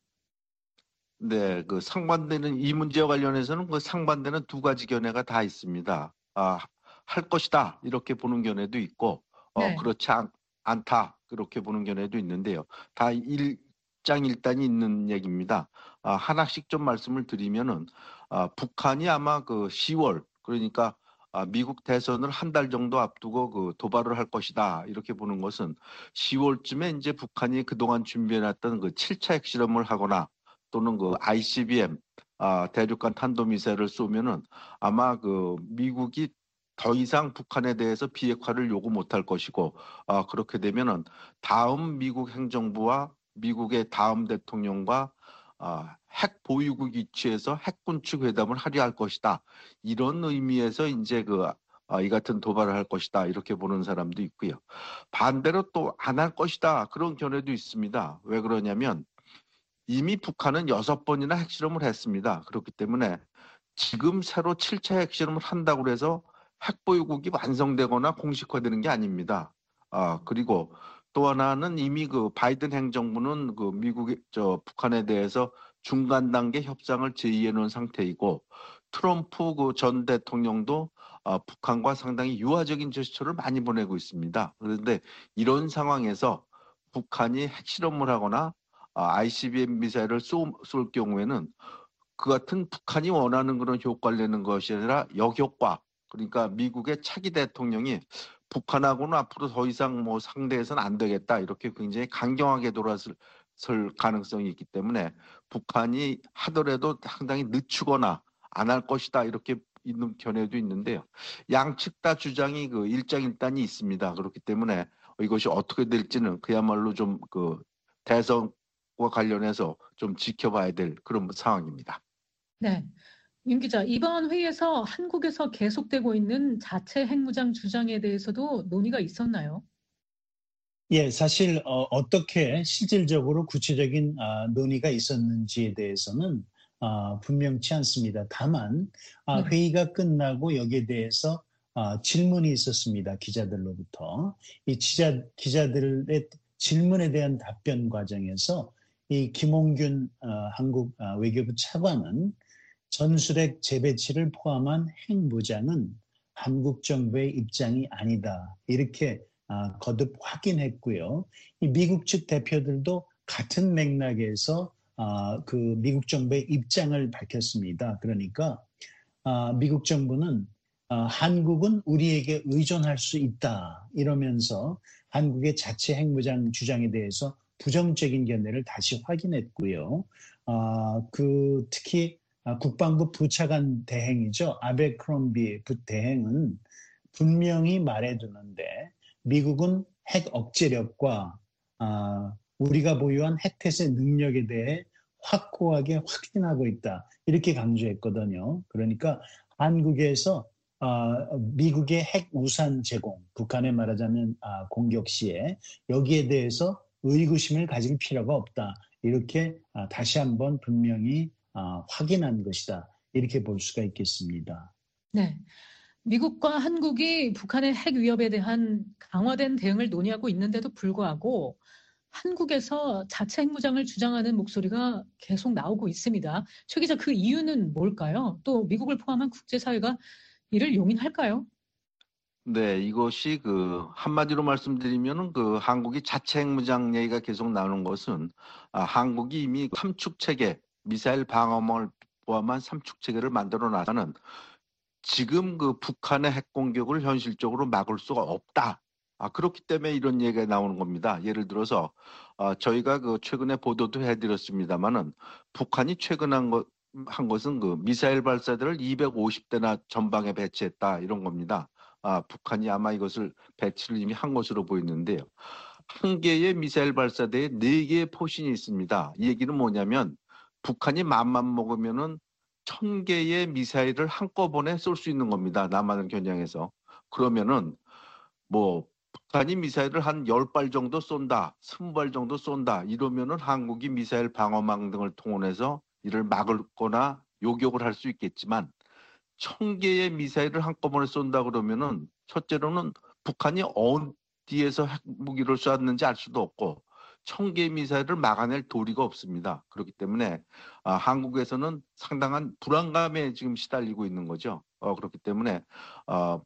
Speaker 5: 네, 그 상반되는 이 문제와 관련해서는 그 상반되는 두 가지 견해가 다 있습니다. 아, 할 것이다 이렇게 보는 견해도 있고, 어,
Speaker 3: 네.
Speaker 5: 그렇지 않, 않다 그렇게 보는 견해도 있는데요. 다 일장일단이 있는 얘기입니다. 아, 하나씩 좀 말씀을 드리면은 아, 북한이 아마 그 시월 그러니까 아, 미국 대선을 한 달 정도 앞두고 그 도발을 할 것이다 이렇게 보는 것은 시월쯤에 이제 북한이 그동안 준비해놨던 그 칠 차 핵실험을 하거나 또는 그 아이씨비엠 아, 대륙간 탄도미사일을 쏘면은 아마 그 미국이 더 이상 북한에 대해서 비핵화를 요구 못할 것이고 아, 그렇게 되면은 다음 미국 행정부와 미국의 다음 대통령과 아, 핵 보유국 위치에서 핵 군축 회담을 하려 할 것이다. 이런 의미에서 이제 그 아, 이 같은 도발을 할 것이다. 이렇게 보는 사람도 있고요. 반대로 또 안 할 것이다. 그런 견해도 있습니다. 왜 그러냐면 이미 북한은 여섯 번이나 핵실험을 했습니다. 그렇기 때문에 지금 새로 칠 차 핵실험을 한다고 해서 핵보유국이 완성되거나 공식화되는 게 아닙니다. 아, 그리고 또 하나는 이미 그 바이든 행정부는 그 미국의 저 북한에 대해서 중간 단계 협상을 제의해 놓은 상태이고 트럼프 그 전 대통령도 아, 북한과 상당히 유화적인 제스처를 많이 보내고 있습니다. 그런데 이런 상황에서 북한이 핵실험을 하거나 아, 아이씨비엠 미사일을 쏘, 쏠 경우에는 그 같은 북한이 원하는 그런 효과를 내는 것이 아니라 역효과. 그러니까 미국의 차기 대통령이 북한하고는 앞으로 더 이상 뭐 상대해서는 안 되겠다. 이렇게 굉장히 강경하게 돌아설 가능성이 있기 때문에 북한이 하더라도 상당히 늦추거나 안 할 것이다. 이렇게 있는 견해도 있는데요. 양측 다 주장이 그 일장일단이 있습니다. 그렇기 때문에 이것이 어떻게 될지는 그야말로 좀 그 대선과 관련해서 좀 지켜봐야 될 그런 상황입니다.
Speaker 3: 네. 윤 기자, 이번 회의에서 한국에서 계속되고 있는 자체 핵무장 주장에 대해서도 논의가 있었나요?
Speaker 4: 예, 사실 어, 어떻게 실질적으로 구체적인 아, 논의가 있었는지에 대해서는 아, 분명치 않습니다. 다만 아,
Speaker 3: 네.
Speaker 4: 회의가 끝나고 여기에 대해서 아, 질문이 있었습니다. 기자들로부터. 이 기자, 기자들의 질문에 대한 답변 과정에서 이 김홍균 어, 한국 아, 외교부 차관은 전술핵 재배치를 포함한 핵무장은 한국 정부의 입장이 아니다. 이렇게 아, 거듭 확인했고요. 이 미국 측 대표들도 같은 맥락에서 아, 그 미국 정부의 입장을 밝혔습니다. 그러니까 아, 미국 정부는 아, 한국은 우리에게 의존할 수 있다. 이러면서 한국의 자체 핵무장 주장에 대해서 부정적인 견해를 다시 확인했고요. 아, 그 특히 아, 국방부 부차관 대행이죠. 아베크롬비 부대행은 분명히 말해두는데 미국은 핵 억제력과 아, 우리가 보유한 핵태세 능력에 대해 확고하게 확신하고 있다. 이렇게 강조했거든요. 그러니까 한국에서 아, 미국의 핵 우산 제공, 북한에 말하자면 아, 공격 시에 여기에 대해서 의구심을 가질 필요가 없다. 이렇게 아, 다시 한번 분명히 아, 확인한 것이다. 이렇게 볼 수가 있겠습니다.
Speaker 3: 네. 미국과 한국이 북한의 핵 위협에 대한 강화된 대응을 논의하고 있는데도 불구하고 한국에서 자체 핵무장을 주장하는 목소리가 계속 나오고 있습니다. 최 기자, 그 이유는 뭘까요? 또 미국을 포함한 국제사회가 이를 용인할까요?
Speaker 5: 네, 이것이 그 한마디로 말씀드리면은 그 한국이 자체 핵무장 얘기가 계속 나오는 것은 아, 한국이 이미 삼축 체계, 미사일 방어망을 포함한 삼축 체계를 만들어 놔서는 지금 그 북한의 핵 공격을 현실적으로 막을 수가 없다. 아, 그렇기 때문에 이런 얘기가 나오는 겁니다. 예를 들어서 아, 저희가 그 최근에 보도도 해드렸습니다만은 북한이 최근 한 것, 한 것은 그 미사일 발사대를 이백오십 대나 전방에 배치했다 이런 겁니다. 아, 북한이 아마 이것을 배치를 이미 한 것으로 보이는데요. 한 개의 미사일 발사대에 네 개의 포신이 있습니다. 이 얘기는 뭐냐면 북한이 맘만 먹으면은 천 개의 미사일을 한꺼번에 쏠 수 있는 겁니다. 남한을 겨냥해서. 그러면은 뭐 북한이 미사일을 한 열 발 정도 쏜다, 스무 발 정도 쏜다 이러면은 한국이 미사일 방어망 등을 통해서 이를 막을거나 요격을 할 수 있겠지만 천 개의 미사일을 한꺼번에 쏜다 그러면은 첫째로는 북한이 어디에서 핵무기를 쐈는지 알 수도 없고 천 개의 미사일을 막아낼 도리가 없습니다. 그렇기 때문에 아, 한국에서는 상당한 불안감에 지금 시달리고 있는 거죠. 어, 그렇기 때문에 어,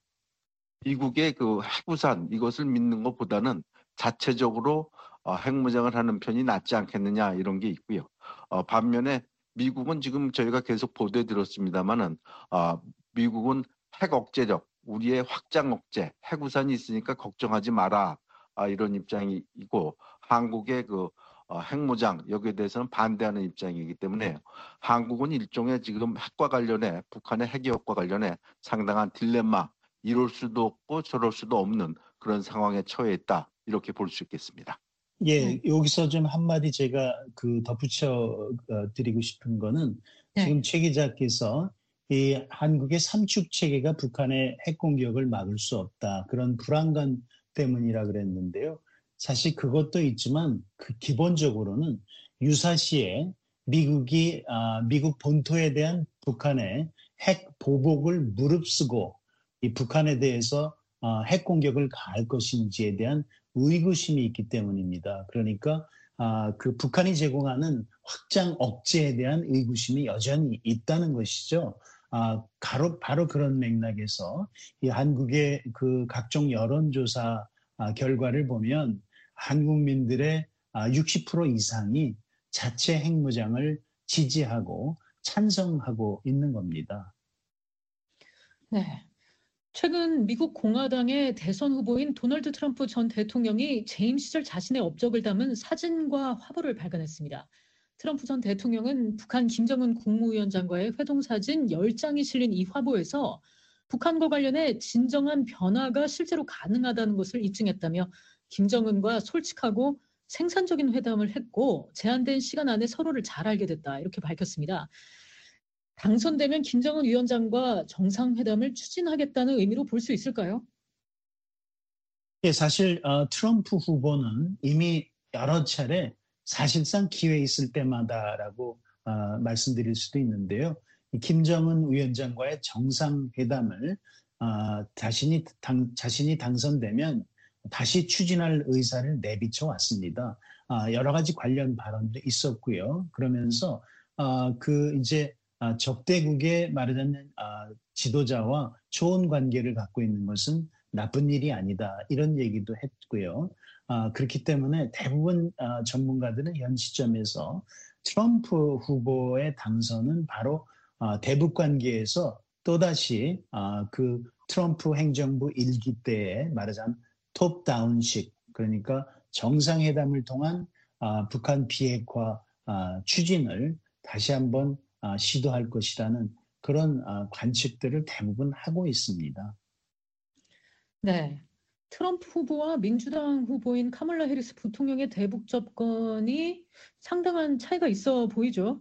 Speaker 5: 미국의 그 핵우산 이것을 믿는 것보다는 자체적으로 어, 핵무장을 하는 편이 낫지 않겠느냐 이런 게 있고요. 어, 반면에 미국은 지금 저희가 계속 보도해 드렸습니다만은 어, 미국은 핵 억제력, 우리의 확장 억제, 핵우산이 있으니까 걱정하지 마라 아, 이런 입장이고 한국의 그 어, 핵무장 여기에 대해서는 반대하는 입장이기 때문에 한국은 일종의 지금 핵과 관련해 북한의 핵위협과 관련해 상당한 딜레마 이럴 수도 없고 저럴 수도 없는 그런 상황에 처해 있다. 이렇게 볼 수 있겠습니다.
Speaker 4: 예,
Speaker 1: 네.
Speaker 4: 여기서 좀 한마디 제가 그 덧붙여 어, 드리고 싶은 거는
Speaker 1: 네.
Speaker 4: 지금 최 기자께서 이 한국의 삼축 체계가 북한의 핵 공격을 막을 수 없다. 그런 불안감 때문이라 그랬는데요. 사실 그것도 있지만 그 기본적으로는 유사시에 미국이 아, 미국 본토에 대한 북한의 핵 보복을 무릅쓰고 이 북한에 대해서 아, 핵 공격을 가할 것인지에 대한 의구심이 있기 때문입니다. 그러니까 아, 그 북한이 제공하는 확장 억제에 대한 의구심이 여전히 있다는 것이죠. 아, 바로, 바로 그런 맥락에서 이 한국의 그 각종 여론조사 아, 결과를 보면 한국민들의 아, 육십 퍼센트 이상이 자체 핵무장을 지지하고 찬성하고 있는 겁니다.
Speaker 3: 네. 최근 미국 공화당의 대선 후보인 도널드 트럼프 전 대통령이 재임 시절 자신의 업적을 담은 사진과 화보를 발간했습니다. 트럼프 전 대통령은 북한 김정은 국무위원장과의 회동사진 열 장이 실린 이 화보에서 북한과 관련해 진정한 변화가 실제로 가능하다는 것을 입증했다며 김정은과 솔직하고 생산적인 회담을 했고 제한된 시간 안에 서로를 잘 알게 됐다 이렇게 밝혔습니다. 당선되면 김정은 위원장과 정상회담을 추진하겠다는 의미로 볼 수 있을까요?
Speaker 4: 예, 사실 어, 트럼프 후보는 이미 여러 차례 사실상 기회 있을 때마다라고 어, 말씀드릴 수도 있는데요. 이 김정은 위원장과의 정상회담을 어, 자신이, 당, 자신이 당선되면 다시 추진할 의사를 내비쳐 왔습니다. 아, 여러 가지 관련 발언도 있었고요. 그러면서 아, 그 이제 아, 적대국의 말하자면 아, 지도자와 좋은 관계를 갖고 있는 것은 나쁜 일이 아니다. 이런 얘기도 했고요. 아, 그렇기 때문에 대부분 아, 전문가들은 현 시점에서 트럼프 후보의 당선은 바로 아, 대북 관계에서 또다시 아, 그 트럼프 행정부 일기 때에 말하자면 톱다운식, 그러니까 정상회담을 통한 아, 북한 비핵화 아, 추진을 다시 한번 아, 시도할 것이라는 그런 아, 관측들을 대부분 하고 있습니다.
Speaker 3: 네. 트럼프 후보와 민주당 후보인 카멀라 해리스 부통령의 대북 접근이 상당한 차이가 있어 보이죠?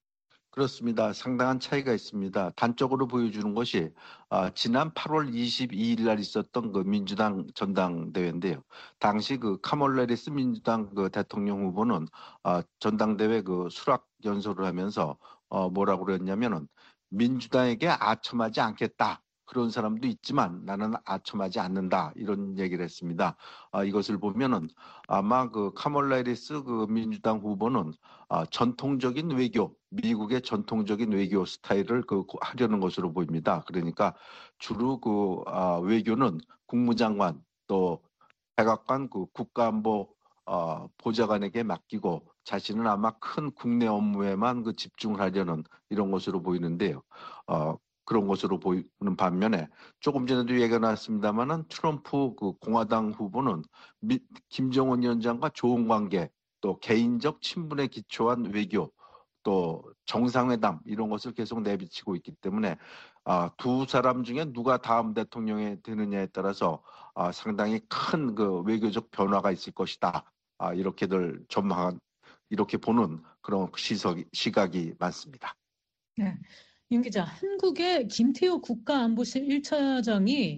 Speaker 5: 그렇습니다. 상당한 차이가 있습니다. 단적으로 보여주는 것이 아, 지난 팔월 이십이일 날 있었던 그 민주당 전당대회인데요. 당시 그 카멀라 해리스 민주당 그 대통령 후보는 아, 전당대회 그 수락 연설을 하면서 어, 뭐라고 그랬냐면은 민주당에게 아첨하지 않겠다. 그런 사람도 있지만 나는 아첨하지 않는다. 이런 얘기를 했습니다. 아, 이것을 보면은 아마 그 카멀라 해리스 그 민주당 후보는 아, 전통적인 외교, 미국의 전통적인 외교 스타일을 그 하려는 것으로 보입니다. 그러니까 주로 그 아, 외교는 국무장관 또 백악관 그 국가안보 어, 보좌관에게 맡기고 자신은 아마 큰 국내 업무에만 그 집중을 하려는 이런 것으로 보이는데요. 어, 그런 것으로 보이는 반면에 조금 전에도 얘기가 나왔습니다만은 트럼프 그 공화당 후보는 미, 김정은 위원장과 좋은 관계 또 개인적 친분에 기초한 외교 또 정상회담 이런 것을 계속 내비치고 있기 때문에 아, 두 사람 중에 누가 다음 대통령이 되느냐에 따라서 아, 상당히 큰 그 외교적 변화가 있을 것이다. 아, 이렇게들 전망한 이렇게 보는 그런 시석, 시각이 많습니다.
Speaker 3: 네. 윤 기자, 한국의 김태호 국가안보실 일 차장이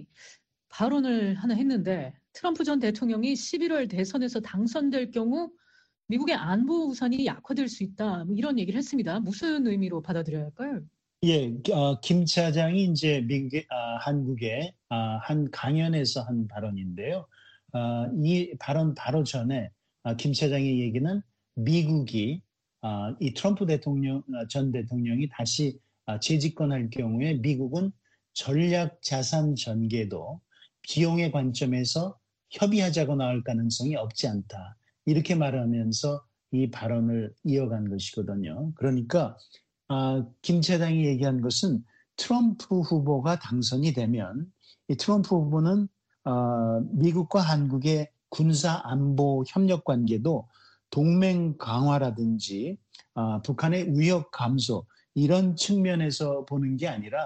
Speaker 3: 발언을 하나 했는데 트럼프 전 대통령이 십일월 대선에서 당선될 경우 미국의 안보 우산이 약화될 수 있다. 뭐 이런 얘기를 했습니다. 무슨 의미로 받아들여야 할까요?
Speaker 4: 예, 어, 김 차장이 이제 미국의, 아, 한국의 아, 한 강연에서 한 발언인데요. 아, 이 발언 바로 전에 아, 김 차장의 얘기는 미국이 아, 이 트럼프 대통령 아, 전 대통령이 다시 아, 재집권할 경우에 미국은 전략 자산 전개도 비용의 관점에서 협의하자고 나올 가능성이 없지 않다. 이렇게 말하면서 이 발언을 이어간 것이거든요. 그러니까 아, 김 차장이 얘기한 것은 트럼프 후보가 당선이 되면 이 트럼프 후보는 어, 미국과 한국의 군사 안보 협력 관계도 동맹 강화라든지 어, 북한의 위협 감소 이런 측면에서 보는 게 아니라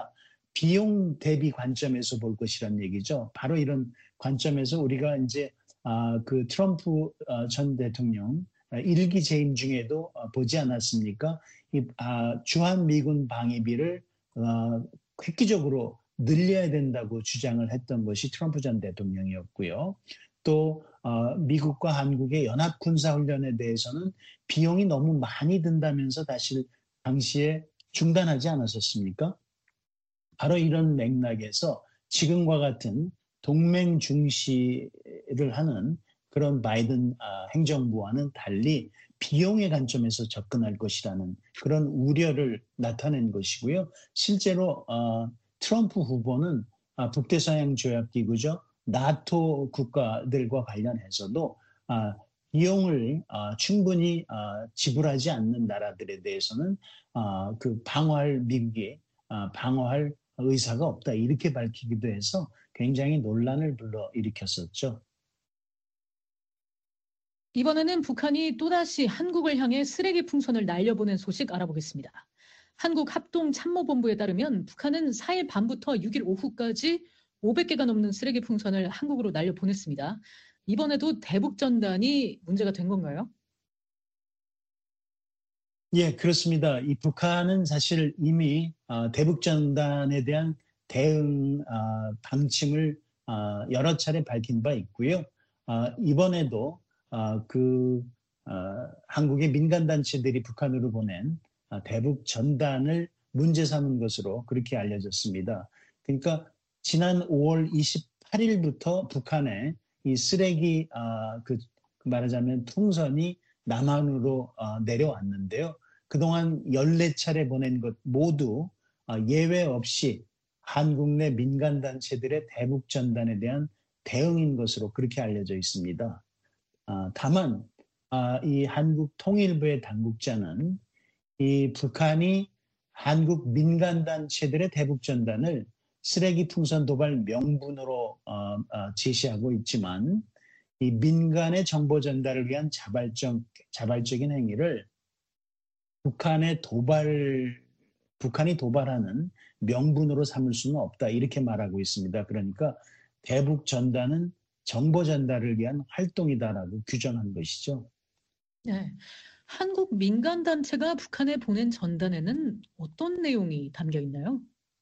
Speaker 4: 비용 대비 관점에서 볼 것이란 얘기죠. 바로 이런 관점에서 우리가 이제 아, 그 트럼프 어, 전 대통령 일기 재임 중에도 어, 보지 않았습니까? 이 아, 주한 미군 방위비를 어, 획기적으로 늘려야 된다고 주장을 했던 것이 트럼프 전 대통령이었고요. 또 어, 미국과 한국의 연합 군사 훈련에 대해서는 비용이 너무 많이 든다면서 사실 당시에 중단하지 않았었습니까? 바로 이런 맥락에서 지금과 같은 동맹 중시를 하는 그런 바이든 아, 행정부와는 달리 비용의 관점에서 접근할 것이라는 그런 우려를 나타낸 것이고요. 실제로 어, 트럼프 후보는 아, 북대서양 조약기구죠. 나토 국가들과 관련해서도 아, 비용을 아, 충분히 아, 지불하지 않는 나라들에 대해서는 아, 그 방어할 미국이 아, 방어할 의사가 없다 이렇게 밝히기도 해서 굉장히 논란을 불러일으켰었죠.
Speaker 3: 이번에는 북한이 또다시 한국을 향해 쓰레기 풍선을 날려보낸 소식 알아보겠습니다. 한국합동참모본부에 따르면 북한은 사 일 밤부터 육 일 오후까지 오백 개가 넘는 쓰레기 풍선을 한국으로 날려보냈습니다. 이번에도 대북전단이 문제가 된 건가요?
Speaker 4: 예, 그렇습니다. 이 북한은 사실 이미 어, 대북전단에 대한 대응 어, 방침을 어, 여러 차례 밝힌 바 있고요. 어, 이번에도 어, 그 어, 한국의 민간단체들이 북한으로 보낸 어, 대북전단을 문제 삼은 것으로 그렇게 알려졌습니다. 그러니까 지난 오월 이십팔일부터 북한에 이 쓰레기 어, 그 말하자면 풍선이 남한으로 어, 내려왔는데요. 그동안 열네 차례 보낸 것 모두 어, 예외 없이 한국 내 민간단체들의 대북전단에 대한 대응인 것으로 그렇게 알려져 있습니다. 어, 다만 어, 이 한국통일부의 당국자는 이 북한이 한국 민간단체들의 대북전단을 쓰레기 풍선 도발 명분으로 어, 어, 제시하고 있지만 이 민간의 정보 전달을 위한 자발적, 자발적인 행위를 북한의 도발, 북한이 도발하는 명분으로 삼을 수는 없다. 이렇게 말하고 있습니다. 그러니까 대북 전단은 정보 전달을 위한 활동이다라고 규정한 것이죠.
Speaker 3: 네. 한국 민간단체가 북한에 보낸 전단에는 어떤 내용이 담겨 있나요?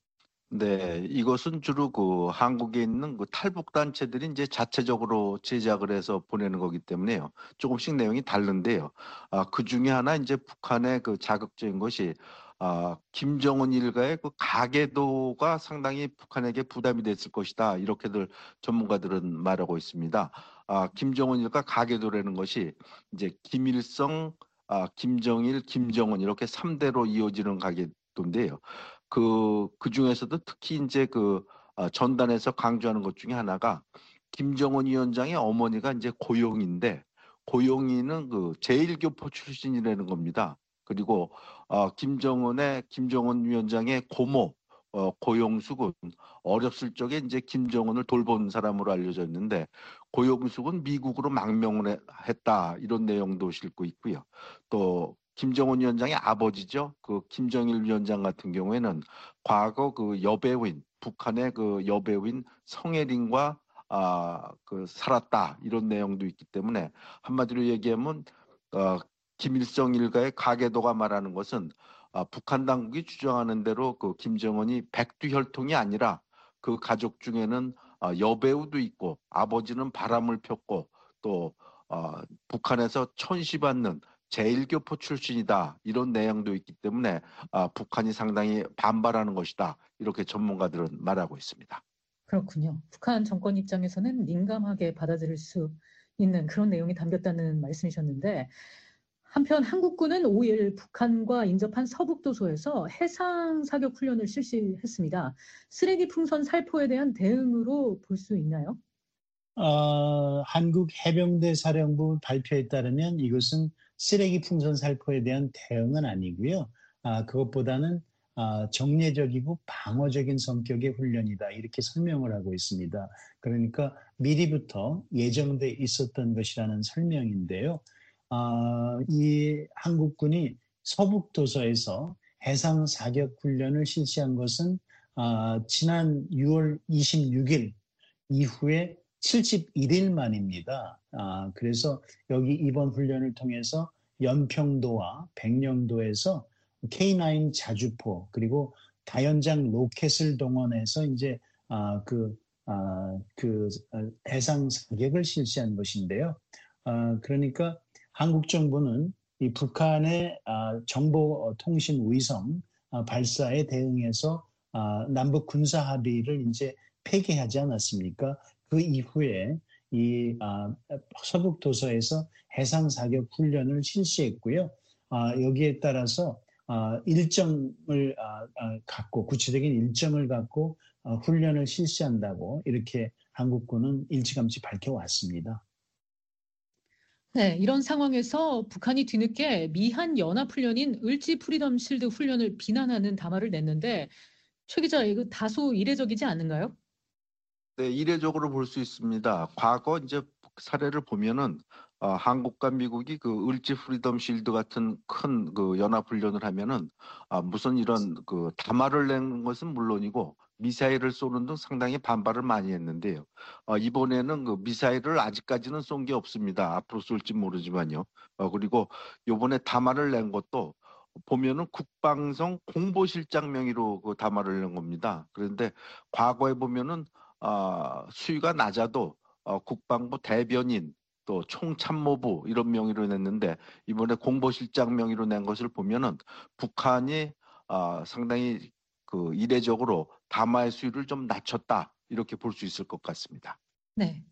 Speaker 5: 네, 이것은 주로 그 한국에 있는 그 탈북 단체들이 이제 자체적으로 제작을 해서 보내는 거기 때문에요. 조금씩 내용이 다른데요. 아, 그 중에 하나 이제 북한의 그 자극적인 것이 아, 김정은 일가의 그 가계도가 상당히 북한에게 부담이 됐을 것이다. 이렇게들 전문가들은 말하고 있습니다. 아, 김정은 일가 가계도라는 것이 이제 김일성, 아, 김정일, 김정은 이렇게 삼 대로 이어지는 가계도인데요. 그, 그 중에서도 특히 이제 그 어, 전단에서 강조하는 것 중에 하나가 김정은 위원장의 어머니가 이제 고용인데 고용이는 그 제일교포 출신이라는 겁니다. 그리고 어, 김정은의 김정은 위원장의 고모 어, 고용숙은 어렸을 적에 이제 김정은을 돌본 사람으로 알려져 있는데 고용숙은 미국으로 망명을 했다 이런 내용도 싣고 있고요. 또 김정은 위원장의 아버지죠. 그 김정일 위원장 같은 경우에는 과거 그 여배우인 북한의 그 여배우인 성혜린과 아, 그 살았다 이런 내용도 있기 때문에 한마디로 얘기하면 어, 김일성 일가의 가계도가 말하는 것은 아, 북한 당국이 주장하는 대로 그 김정은이 백두혈통이 아니라 그 가족 중에는 아, 여배우도 있고 아버지는 바람을 폈고 또 어, 북한에서 천시받는 제일교포 출신이다 이런 내용도 있기 때문에 아, 북한이 상당히 반발하는 것이다 이렇게 전문가들은 말하고 있습니다.
Speaker 3: 그렇군요. 북한 정권 입장에서는 민감하게 받아들일 수 있는 그런 내용이 담겼다는 말씀이셨는데 한편 한국군은 오 일 북한과 인접한 서북도소에서 해상 사격 훈련을 실시했습니다. 쓰레기 풍선 살포에 대한 대응으로 볼 수 있나요?
Speaker 4: 어, 한국 해병대 사령부 발표에 따르면 이것은 쓰레기 풍선 살포에 대한 대응은 아니고요. 아, 그것보다는 아, 정례적이고 방어적인 성격의 훈련이다. 이렇게 설명을 하고 있습니다. 그러니까 미리부터 예정돼 있었던 것이라는 설명인데요. 아, 이 한국군이 서북도서에서 해상 사격 훈련을 실시한 것은 아, 지난 유월 이십육일 이후에 칠십일 일 만입니다. 아, 그래서 여기 이번 훈련을 통해서 연평도와 백령도에서 케이 나인 자주포 그리고 다연장 로켓을 동원해서 이제 아, 그, 아, 그 해상 사격을 실시한 것인데요. 아, 그러니까 한국 정부는 이 북한의 아, 정보통신 위성 아, 발사에 대응해서 아, 남북 군사 합의를 이제 폐기하지 않았습니까? 그 이후에 이 아, 서북 도서에서 해상 사격 훈련을 실시했고요. 아, 여기에 따라서 아, 일정을 아, 아, 갖고 구체적인 일정을 갖고 아, 훈련을 실시한다고 이렇게 한국군은 일찌감치 밝혀왔습니다.
Speaker 3: 네, 이런 상황에서 북한이 뒤늦게 미한 연합훈련인 을지 프리덤 실드 훈련을 비난하는 담화를 냈는데 최 기자, 이거 다소 이례적이지 않은가요?
Speaker 5: 네, 이례적으로 볼 수 있습니다. 과거 이제 사례를 보면은 어, 한국과 미국이 그 을지 프리덤 실드 같은 큰 그 연합 훈련을 하면은 아, 무슨 이런 그 담화를 내는 것은 물론이고 미사일을 쏘는 등 상당히 반발을 많이 했는데요. 어, 이번에는 그 미사일을 아직까지는 쏜 게 없습니다. 앞으로 쏠지 모르지만요. 어, 그리고 이번에 담화를 낸 것도 보면은 국방성 공보실장 명의로 그 담화를 낸 겁니다. 그런데 과거에 보면은 어, 수위가 낮아도 어, 국방부 대변인 또 총참모부 이런 명의로 냈는데 이번에 공보실장 명의로 낸 것을 보면은 북한이 어, 상당히 그 이례적으로 담화의 수위를 좀 낮췄다 이렇게 볼 수 있을 것 같습니다.
Speaker 3: 네.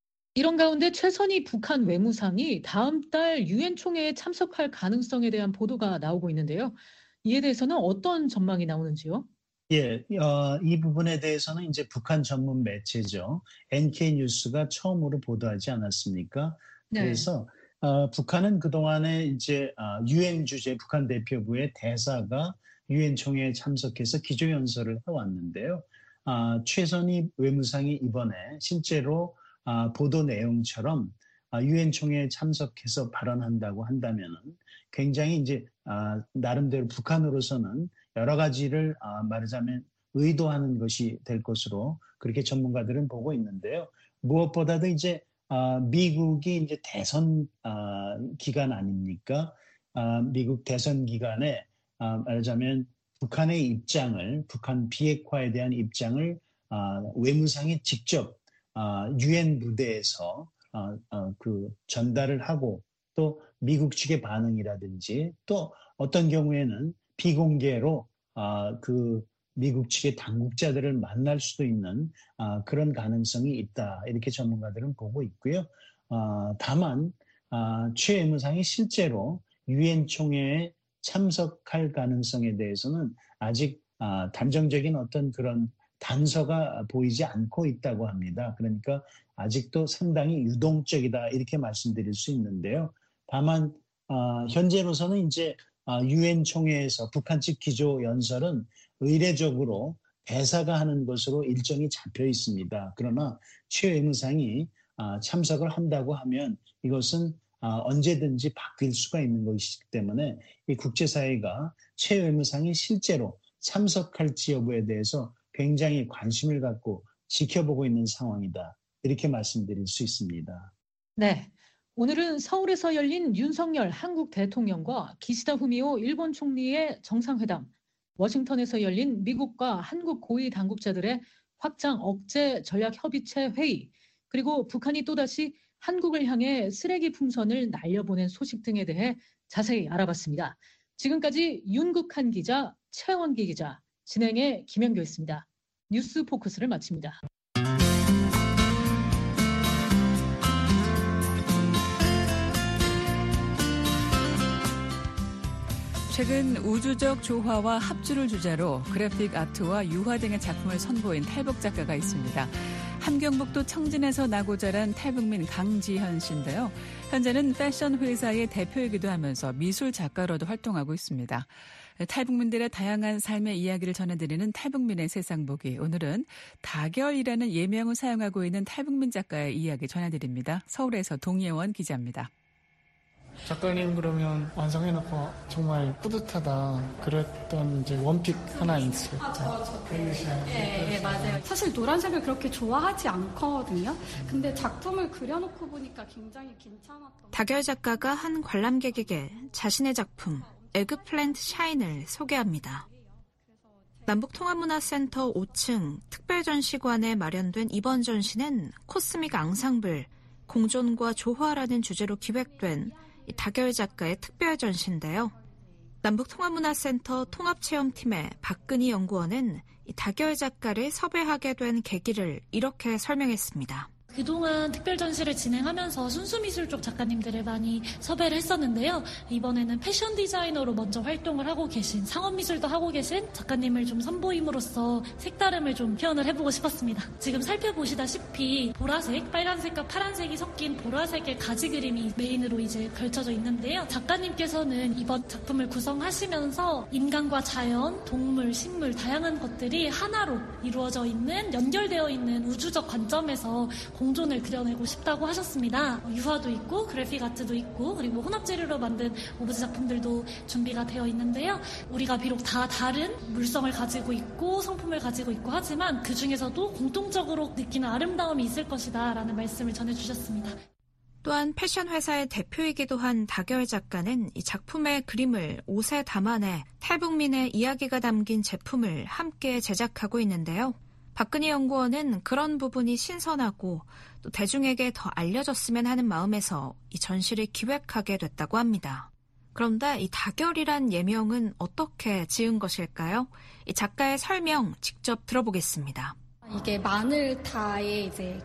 Speaker 3: 이런 가운데 최선희 북한 외무상이 다음 달 유엔 총회에 참석할 가능성에 대한 보도가 나오고 있는데요. 이에 대해서는 어떤 전망이 나오는지요?
Speaker 4: 예, 어, 이 부분에 대해서는 이제 북한 전문 매체죠. 엔케이 뉴스가 처음으로 보도하지 않았습니까?
Speaker 3: 네.
Speaker 4: 그래서 어, 북한은 그동안에 이제 어, 유엔 주재 북한 대표부의 대사가 유엔 총회에 참석해서 기조연설을 해왔는데요. 아, 최선희 외무상이 이번에 실제로 아, 보도 내용처럼 아, 유엔 총회에 참석해서 발언한다고 한다면은 굉장히 이제 아, 나름대로 북한으로서는 여러 가지를 아, 말하자면 의도하는 것이 될 것으로 그렇게 전문가들은 보고 있는데요. 무엇보다도 이제 아, 미국이 이제 대선 아, 기간 아닙니까? 아, 미국 대선 기간에 아, 말하자면 북한의 입장을 북한 비핵화에 대한 입장을 아, 외무상이 직접 아, 유엔 무대에서 아, 아, 그 전달을 하고 또 미국 측의 반응이라든지 또 어떤 경우에는 비공개로 아, 그 미국 측의 당국자들을 만날 수도 있는 아, 그런 가능성이 있다 이렇게 전문가들은 보고 있고요. 아, 다만 아, 최 외무상이 실제로 유엔 총회에 참석할 가능성에 대해서는 아직 아, 단정적인 어떤 그런 단서가 보이지 않고 있다고 합니다. 그러니까 아직도 상당히 유동적이다 이렇게 말씀드릴 수 있는데요. 다만 아, 현재로서는 이제 유엔 총회에서 북한 측 기조 연설은 의례적으로 대사가 하는 것으로 일정이 잡혀 있습니다. 그러나 최 외무상이 아, 참석을 한다고 하면 이것은 아, 언제든지 바뀔 수가 있는 것이기 때문에 이 국제사회가 최 외무상이 실제로 참석할지 여부에 대해서 굉장히 관심을 갖고 지켜보고 있는 상황이다. 이렇게 말씀드릴 수 있습니다.
Speaker 3: 네. 오늘은 서울에서 열린 윤석열 한국 대통령과 기시다 후미오 일본 총리의 정상회담, 워싱턴에서 열린 미국과 한국 고위 당국자들의 확장 억제 전략협의체 회의, 그리고 북한이 또다시 한국을 향해 쓰레기 풍선을 날려보낸 소식 등에 대해 자세히 알아봤습니다. 지금까지 윤국한 기자, 최원기 기자, 진행의 김현교였습니다. 뉴스 포커스를 마칩니다.
Speaker 8: 최근 우주적 조화와 합주를 주제로 그래픽 아트와 유화 등의 작품을 선보인 탈북 작가가 있습니다. 함경북도 청진에서 나고 자란 탈북민 강지현 씨인데요. 현재는 패션 회사의 대표이기도 하면서 미술 작가로도 활동하고 있습니다. 탈북민들의 다양한 삶의 이야기를 전해드리는 탈북민의 세상 보기. 오늘은 다결이라는 예명을 사용하고 있는 탈북민 작가의 이야기 전해드립니다. 서울에서 동예원 기자입니다.
Speaker 9: 작가님 그러면 완성해놓고 정말 뿌듯하다 그랬던 이제 원픽 하나 있어요.
Speaker 10: 아, 저, 저. 네, 네, 맞아요. 사실 노란색을 그렇게 좋아하지 않거든요. 근데 작품을 그려놓고 보니까 굉장히 괜찮았던.
Speaker 11: 다결 작가가 한 관람객에게 자신의 작품 에그플랜트 샤인을 소개합니다. 남북통합문화센터 오 층 특별전시관에 마련된 이번 전시는 코스믹 앙상블, 공존과 조화라는 주제로 기획된 다결 작가의 특별 전시인데요. 남북통합문화센터 통합체험팀의 박근희 연구원은 다결 작가를 섭외하게 된 계기를 이렇게 설명했습니다.
Speaker 12: 그동안 특별전시를 진행하면서 순수미술 쪽 작가님들을 많이 섭외를 했었는데요. 이번에는 패션 디자이너로 먼저 활동을 하고 계신, 상업미술도 하고 계신 작가님을 좀 선보임으로써 색다름을 좀 표현을 해보고 싶었습니다. 지금 살펴보시다시피 보라색, 빨간색과 파란색이 섞인 보라색의 가지 그림이 메인으로 이제 펼쳐져 있는데요. 작가님께서는 이번 작품을 구성하시면서 인간과 자연, 동물, 식물, 다양한 것들이 하나로 이루어져 있는, 연결되어 있는 우주적 관점에서 공존을 그려내고 싶다고 하셨습니다. 유화도 있고 그래픽 아트도 있고 그리고 혼합 재료로 만든 오브제 작품들도 준비가 되어 있는데요. 우리가 비록 다 다른 물성을 가지고 있고 성품을 가지고 있고 하지만 그 중에서도 공통적으로 느끼는 아름다움이 있을 것이다 라는 말씀을 전해주셨습니다.
Speaker 11: 또한 패션 회사의 대표이기도 한 다결 작가는 이 작품의 그림을 옷에 담아내 탈북민의 이야기가 담긴 제품을 함께 제작하고 있는데요. 박근희 연구원은 그런 부분이 신선하고 또 대중에게 더 알려졌으면 하는 마음에서 이 전시를 기획하게 됐다고 합니다. 그런데 이 다결이란 예명은 어떻게 지은 것일까요? 이 작가의 설명 직접 들어보겠습니다.
Speaker 10: 이게 마늘타에 이제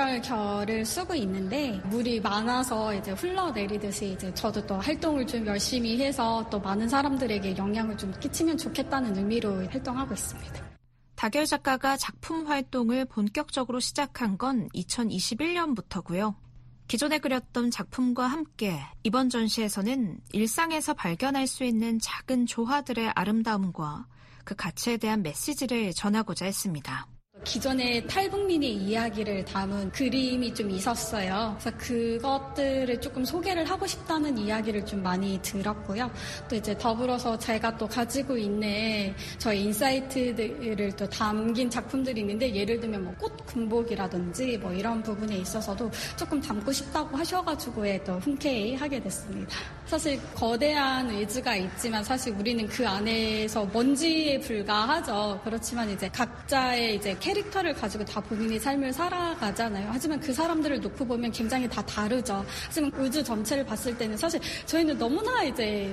Speaker 10: 물결결을 쓰고 있는데 물이 많아서 이제 흘러내리듯이 이제 저도 또 활동을 좀 열심히 해서 또 많은 사람들에게 영향을 좀 끼치면 좋겠다는 의미로 활동하고 있습니다.
Speaker 11: 다결 작가가 작품 활동을 본격적으로 시작한 건 이천이십일 년부터고요. 기존에 그렸던 작품과 함께 이번 전시에서는 일상에서 발견할 수 있는 작은 조화들의 아름다움과 그 가치에 대한 메시지를 전하고자 했습니다.
Speaker 10: 기존의 탈북민의 이야기를 담은 그림이 좀 있었어요. 그래서 그것들을 조금 소개를 하고 싶다는 이야기를 좀 많이 들었고요. 또 이제 더불어서 제가 또 가지고 있는 저희 인사이트들을 또 담긴 작품들이 있는데 예를 들면 뭐 꽃 군복이라든지 뭐 이런 부분에 있어서도 조금 담고 싶다고 하셔가지고 또 흔쾌히 하게 됐습니다. 사실 거대한 의지가 있지만 사실 우리는 그 안에서 먼지에 불과하죠. 그렇지만 이제 각자의 이제 캐릭터를 가지고 다 본인의 삶을 살아가잖아요. 하지만 그 사람들을 놓고 보면 굉장히 다 다르죠. 하지만 우주 전체를 봤을 때는 사실 저희는 너무나 이제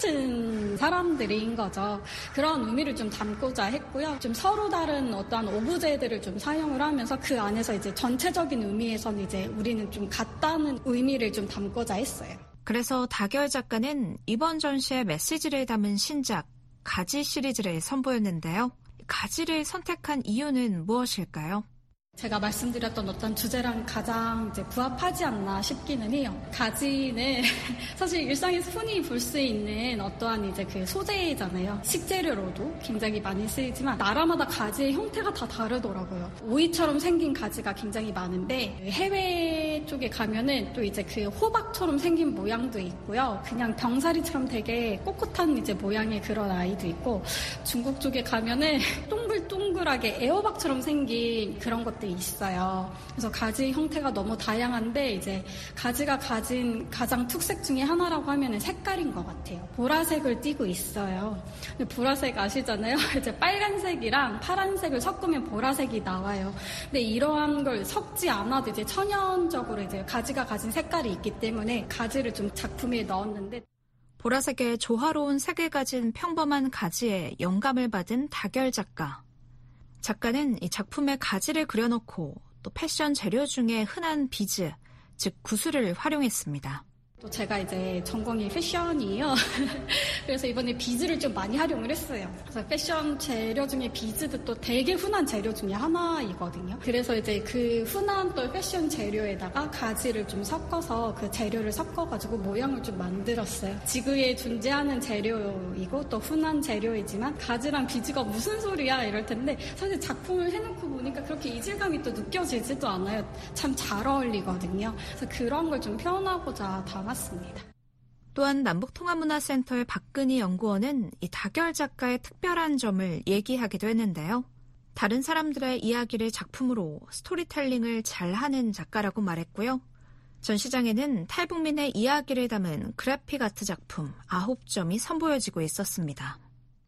Speaker 10: 똑같은 사람들인 거죠. 그런 의미를 좀 담고자 했고요. 좀 서로 다른 어떠한 오브제들을 좀 사용을 하면서 그 안에서 이제 전체적인 의미에서는 이제 우리는 좀 같다는 의미를 좀 담고자 했어요.
Speaker 11: 그래서 다결 작가는 이번 전시에 메시지를 담은 신작 가지 시리즈를 선보였는데요. 가지를 선택한 이유는 무엇일까요?
Speaker 10: 제가 말씀드렸던 어떤 주제랑 가장 이제 부합하지 않나 싶기는 해요. 가지는 사실 일상에서 흔히 볼 수 있는 어떠한 이제 그 소재잖아요. 식재료로도 굉장히 많이 쓰이지만 나라마다 가지의 형태가 다 다르더라고요. 오이처럼 생긴 가지가 굉장히 많은데 해외 쪽에 가면은 또 이제 그 호박처럼 생긴 모양도 있고요. 그냥 병사리처럼 되게 꼿꼿한 이제 모양의 그런 아이도 있고 중국 쪽에 가면은 동글동글하게 애호박처럼 생긴 그런 것도 있어요. 그래서 가지 형태가 너무 다양한데 이제 가지가 가진 가장 특색 중에 하나라고 하면은 색깔인 것 같아요. 보라색을 띠고 있어요. 근데 보라색 아시잖아요. 이제 빨간색이랑 파란색을 섞으면 보라색이 나와요. 근데 이러한 걸 섞지 않아도 이제 천연적으로 이제 가지가 가진 색깔이 있기 때문에 가지를 좀 작품에 넣었는데
Speaker 11: 보라색의 조화로운 색을 가진 평범한 가지에 영감을 받은 다결 작가. 작가는 이 작품에 가지를 그려놓고 또 패션 재료 중에 흔한 비즈, 즉 구슬을 활용했습니다.
Speaker 10: 또 제가 이제 전공이 패션이에요. 그래서 이번에 비즈를 좀 많이 활용을 했어요. 그래서 패션 재료 중에 비즈도 또 되게 흔한 재료 중에 하나이거든요. 그래서 이제 그 흔한 또 패션 재료에다가 가지를 좀 섞어서 그 재료를 섞어가지고 모양을 좀 만들었어요. 지구에 존재하는 재료이고 또 흔한 재료이지만 가지랑 비즈가 무슨 소리야 이럴 텐데 사실 작품을 해놓고 보니까 그렇게 이질감이 또 느껴지지도 않아요. 참 잘 어울리거든요. 그래서 그런 걸 좀 표현하고자 담았습니다.
Speaker 11: 또한 남북통합문화센터의 박근희 연구원은 이 다결 작가의 특별한 점을 얘기하기도 했는데요. 다른 사람들의 이야기를 작품으로 스토리텔링을 잘하는 작가라고 말했고요. 전시장에는 탈북민의 이야기를 담은 그래픽 아트 작품 아홉 점이 선보여지고 있었습니다.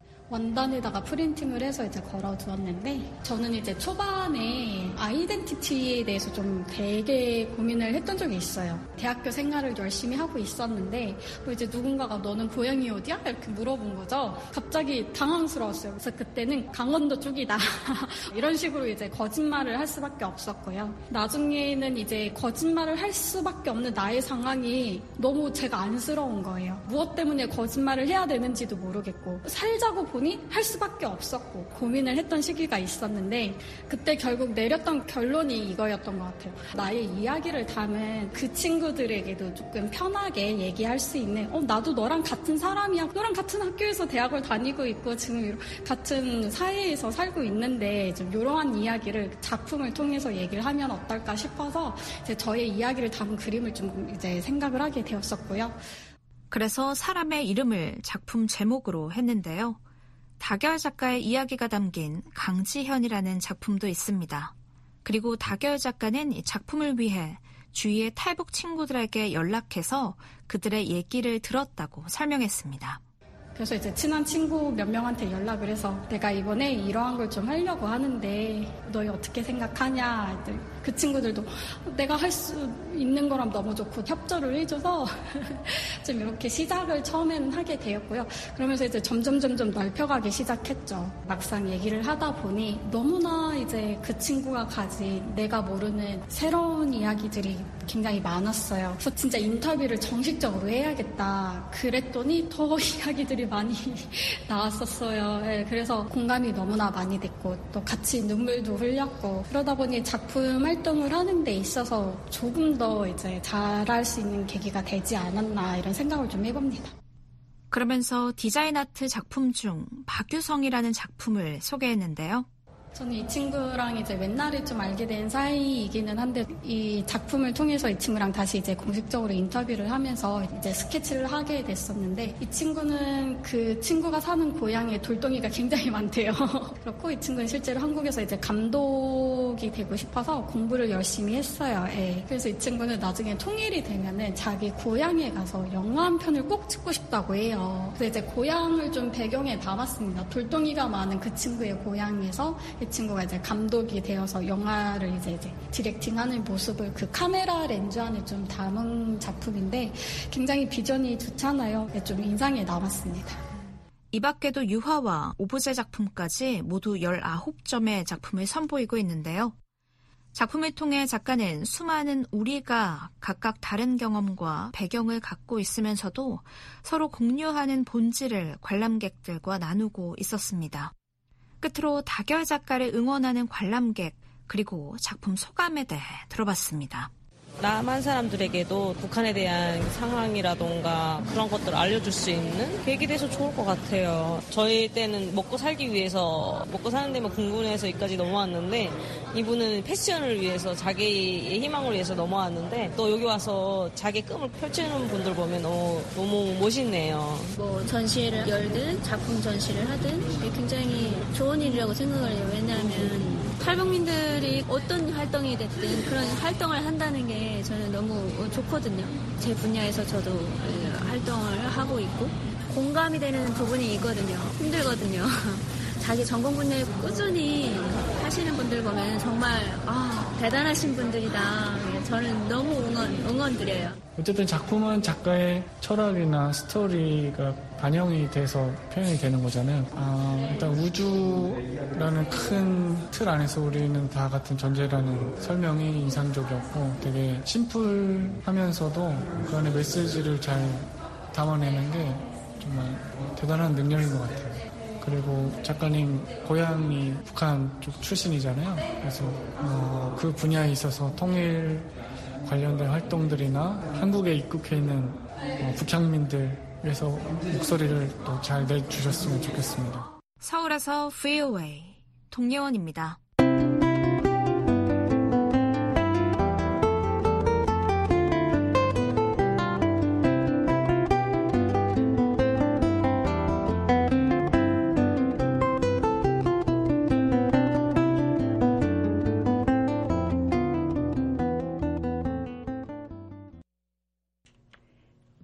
Speaker 10: 원단에다가 프린팅을 해서 이제 걸어두었는데 저는 이제 초반에 아이덴티티에 대해서 좀 되게 고민을 했던 적이 있어요. 대학교 생활을 열심히 하고 있었는데 뭐 이제 누군가가 너는 고향이 어디야? 이렇게 물어본 거죠. 갑자기 당황스러웠어요. 그래서 그때는 강원도 쪽이다. 이런 식으로 이제 거짓말을 할 수밖에 없었고요. 나중에는 이제 거짓말을 할 수밖에 없는 나의 상황이 너무 제가 안쓰러운 거예요. 무엇 때문에 거짓말을 해야 되는지도 모르겠고 살자고 보니 할 수밖에 없었고 고민을 했던 시기가 있었는데 그때 결국 내렸던 결론이 이거였던 것 같아요. 나의 이야기를 담은 그 친구들에게도 조금 편하게 얘기할 수 있는 어 나도 너랑 같은 사람이야. 너랑 같은 학교에서 대학을 다니고 있고 지금 같은 사회에서 살고 있는데 좀 이러한 이야기를 작품을 통해서 얘기를 하면 어떨까 싶어서 이제 저의 이야기를 담은 그림을 좀 이제 생각을 하게 되었었고요.
Speaker 11: 그래서 사람의 이름을 작품 제목으로 했는데요. 다결 작가의 이야기가 담긴 강지현이라는 작품도 있습니다. 그리고 다결 작가는 이 작품을 위해 주위의 탈북 친구들에게 연락해서 그들의 얘기를 들었다고 설명했습니다.
Speaker 10: 그래서 이제 친한 친구 몇 명한테 연락을 해서 내가 이번에 이러한 걸 좀 하려고 하는데 너희 어떻게 생각하냐. 그 친구들도 내가 할 수 있는 거라면 너무 좋고 협조를 해줘서 좀 이렇게 시작을 처음에는 하게 되었고요. 그러면서 이제 점점 점점 넓혀가기 시작했죠. 막상 얘기를 하다 보니 너무나 이제 그 친구가 가진 내가 모르는 새로운 이야기들이 굉장히 많았어요. 그래서 진짜 인터뷰를 정식적으로 해야겠다. 그랬더니 더 이야기들이 많이 나왔었어요. 네, 그래서 공감이 너무나 많이 됐고 또 같이 눈물도 흘렸고 그러다 보니 작품 활동을 하는 데 있어서 조금 더 이제 잘할 수 있는 계기가 되지 않았나 이런 생각을 좀 해봅니다.
Speaker 11: 그러면서 디자인 아트 작품 중 박유성이라는 작품을 소개했는데요.
Speaker 10: 저는 이 친구랑 이제 옛날에 좀 알게 된 사이이기는 한데 이 작품을 통해서 이 친구랑 다시 이제 공식적으로 인터뷰를 하면서 이제 스케치를 하게 됐었는데 이 친구는 그 친구가 사는 고향에 돌덩이가 굉장히 많대요. 그렇고 이 친구는 실제로 한국에서 이제 감독이 되고 싶어서 공부를 열심히 했어요. 예. 그래서 이 친구는 나중에 통일이 되면은 자기 고향에 가서 영화 한 편을 꼭 찍고 싶다고 해요. 그래서 이제 고향을 좀 배경에 담았습니다. 돌덩이가 많은 그 친구의 고향에서 이 친구가 이제 감독이 되어서 영화를 이제, 이제 디렉팅하는 모습을 그 카메라 렌즈 안에 좀 담은 작품인데 굉장히 비전이 좋잖아요. 좀 인상에 남았습니다.
Speaker 11: 이 밖에도 유화와 오브제 작품까지 모두 열아홉 점의 작품을 선보이고 있는데요. 작품을 통해 작가는 수많은 우리가 각각 다른 경험과 배경을 갖고 있으면서도 서로 공유하는 본질을 관람객들과 나누고 있었습니다. 끝으로 다결 작가를 응원하는 관람객 그리고 작품 소감에 대해 들어봤습니다.
Speaker 13: 남한 사람들에게도 북한에 대한 상황이라던가 그런 것들을 알려줄 수 있는 계획이 돼서 좋을 것 같아요. 저희 때는 먹고 살기 위해서 먹고 사는 데만 궁금해서 여기까지 넘어왔는데 이분은 패션을 위해서 자기의 희망을 위해서 넘어왔는데 또 여기 와서 자기 꿈을 펼치는 분들 보면 너무, 너무 멋있네요.
Speaker 14: 뭐 전시를 열든 작품 전시를 하든 굉장히 좋은 일이라고 생각을 해요. 왜냐하면 탈북민들이 어떤 활동이 됐든 그런 활동을 한다는 게 저는 너무 좋거든요. 제 분야에서 저도 활동을 하고 있고 공감이 되는 부분이 있거든요. 힘들거든요. 자기 전공 분야에 꾸준히 하시는 분들 보면 정말 아, 대단하신 분들이다. 저는 너무 응원, 응원 드려요.
Speaker 9: 어쨌든 작품은 작가의 철학이나 스토리가 반영이 돼서 표현이 되는 거잖아요. 아, 일단 우주라는 큰 틀 안에서 우리는 다 같은 존재라는 설명이 인상적이었고 되게 심플하면서도 그 안에 메시지를 잘 담아내는 게 정말 대단한 능력인 것 같아요. 그리고 작가님 고향이 북한 쪽 출신이잖아요. 그래서 어, 그 분야에 있어서 통일 관련된 활동들이나 한국에 입국해 있는 어, 북향민들 위해서 목소리를 또 잘 내주셨으면 좋겠습니다.
Speaker 11: 서울에서 브이오에이 동예원입니다.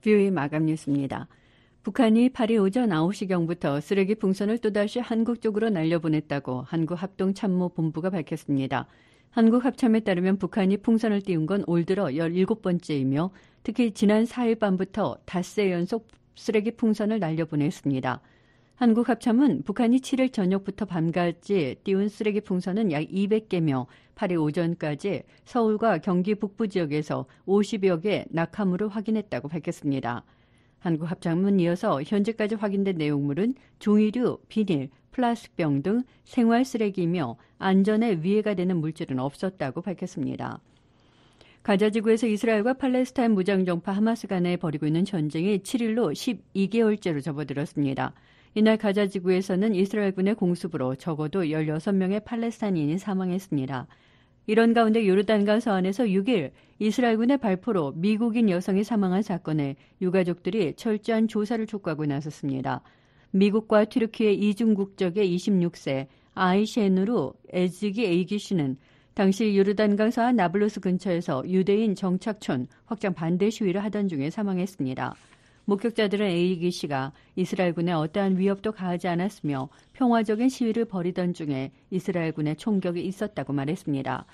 Speaker 1: 비오에이 마감 뉴스입니다. 북한이 팔 일 오전 아홉 시경부터 쓰레기 풍선을 또다시 한국 쪽으로 날려보냈다고 한국합동참모본부가 밝혔습니다. 한국합참에 따르면 북한이 풍선을 띄운 건 올 들어 열일곱 번째이며 특히 지난 사 일 밤부터 닷새 연속 쓰레기 풍선을 날려보냈습니다. 한국합참은 북한이 칠 일 저녁부터 밤까지 띄운 쓰레기 풍선은 약 이백 개며 팔 일 오전까지 서울과 경기 북부 지역에서 오십여 개 낙하물을 확인했다고 밝혔습니다. 한국합참은 이어서 현재까지 확인된 내용물은 종이류, 비닐, 플라스틱병 등 생활 쓰레기이며 안전에 위해가 되는 물질은 없었다고 밝혔습니다. 가자 지구에서 이스라엘과 팔레스타인 무장정파 하마스 간에 벌이고 있는 전쟁이 칠 일로 십이 개월째로 접어들었습니다. 이날 가자 지구에서는 이스라엘군의 공습으로 적어도 열여섯 명의 팔레스타인인이 사망했습니다. 이런 가운데 요르단강 서안에서 육 일 이스라엘군의 발포로 미국인 여성이 사망한 사건에 유가족들이 철저한 조사를 촉구하고 나섰습니다. 미국과 튀르키예 이중 국적의 이십육 세 아이셴누르 에즈기 에이기 씨는 당시 요르단강 서안 나블루스 근처에서 유대인 정착촌 확장 반대 시위를 하던 중에 사망했습니다. 목격자들은 에이기 씨가 이스라엘군에 어떠한 위협도 가하지 않았으며 평화적인 시위를 벌이던 중에 이스라엘군의 총격이 있었다고 말했습니다.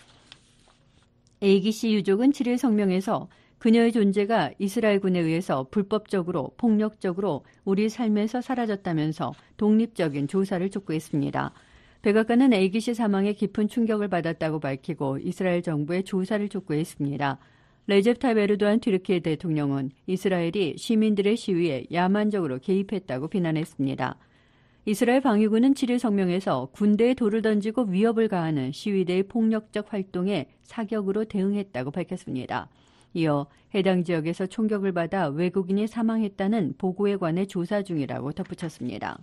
Speaker 1: 에이기 씨 유족은 칠 일 성명에서 그녀의 존재가 이스라엘군에 의해서 불법적으로 폭력적으로 우리 삶에서 사라졌다면서 독립적인 조사를 촉구했습니다. 백악관은 에이기 씨 사망에 깊은 충격을 받았다고 밝히고 이스라엘 정부의 조사를 촉구했습니다. 레제프 타입 에르도안 튀르키예 대통령은 이스라엘이 시민들의 시위에 야만적으로 개입했다고 비난했습니다. 이스라엘 방위군은 칠 일 성명에서 군대에 돌을 던지고 위협을 가하는 시위대의 폭력적 활동에 사격으로 대응했다고 밝혔습니다. 이어 해당 지역에서 총격을 받아 외국인이 사망했다는 보고에 관해 조사 중이라고 덧붙였습니다.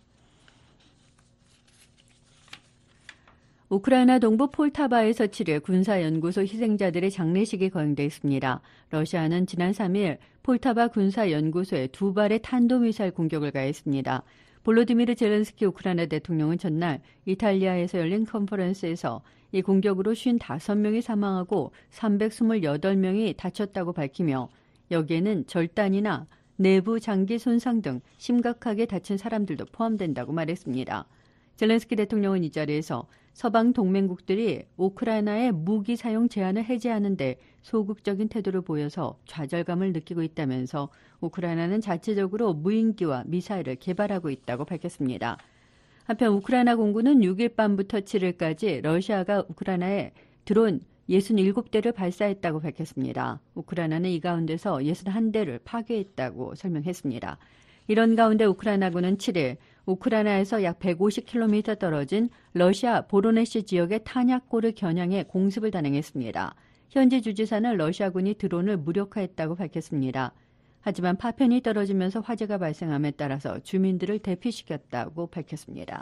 Speaker 1: 우크라이나 동부 폴타바에서 칠 일 군사연구소 희생자들의 장례식이 거행돼 있습니다. 러시아는 지난 삼 일 폴타바 군사연구소에 두 발의 탄도미사일 공격을 가했습니다. 볼로디미르 젤렌스키 우크라이나 대통령은 전날 이탈리아에서 열린 컨퍼런스에서 이 공격으로 오십오 명이 사망하고 삼백이십팔 명이 다쳤다고 밝히며 여기에는 절단이나 내부 장기 손상 등 심각하게 다친 사람들도 포함된다고 말했습니다. 젤렌스키 대통령은 이 자리에서 서방 동맹국들이 우크라이나의 무기 사용 제한을 해제하는 데 소극적인 태도를 보여서 좌절감을 느끼고 있다면서 우크라이나는 자체적으로 무인기와 미사일을 개발하고 있다고 밝혔습니다. 한편 우크라이나 공군은 육 일 밤부터 칠 일까지 러시아가 우크라이나에 드론 육십칠 대를 발사했다고 밝혔습니다. 우크라이나는 이 가운데서 육십일 대를 파괴했다고 설명했습니다. 이런 가운데 우크라이나군은 칠 일 우크라이나에서 약 백오십 킬로미터 떨어진 러시아 보로네시 지역의 탄약고를 겨냥해 공습을 단행했습니다. 현지 주지사는 러시아군이 드론을 무력화했다고 밝혔습니다. 하지만 파편이 떨어지면서 화재가 발생함에 따라서 주민들을 대피시켰다고 밝혔습니다.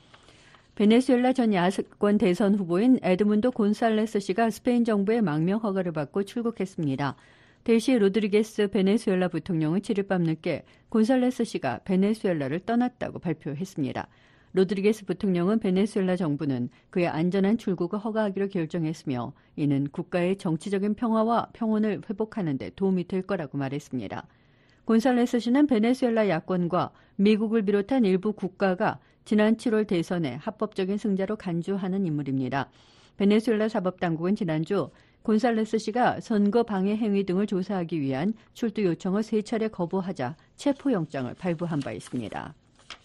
Speaker 1: 베네수엘라 전 야권 대선 후보인 에드문도 곤살레스 씨가 스페인 정부의 망명 허가를 받고 출국했습니다. 델시 로드리게스 베네수엘라 부통령은 칠 일 밤 늦게 곤살레스 씨가 베네수엘라를 떠났다고 발표했습니다. 로드리게스 부통령은 베네수엘라 정부는 그의 안전한 출국을 허가하기로 결정했으며 이는 국가의 정치적인 평화와 평온을 회복하는 데 도움이 될 거라고 말했습니다. 곤살레스 씨는 베네수엘라 야권과 미국을 비롯한 일부 국가가 지난 칠월 대선에 합법적인 승자로 간주하는 인물입니다. 베네수엘라 사법당국은 지난주 곤살레스 씨가 선거 방해 행위 등을 조사하기 위한 출두 요청을 세 차례 거부하자 체포영장을 발부한 바 있습니다.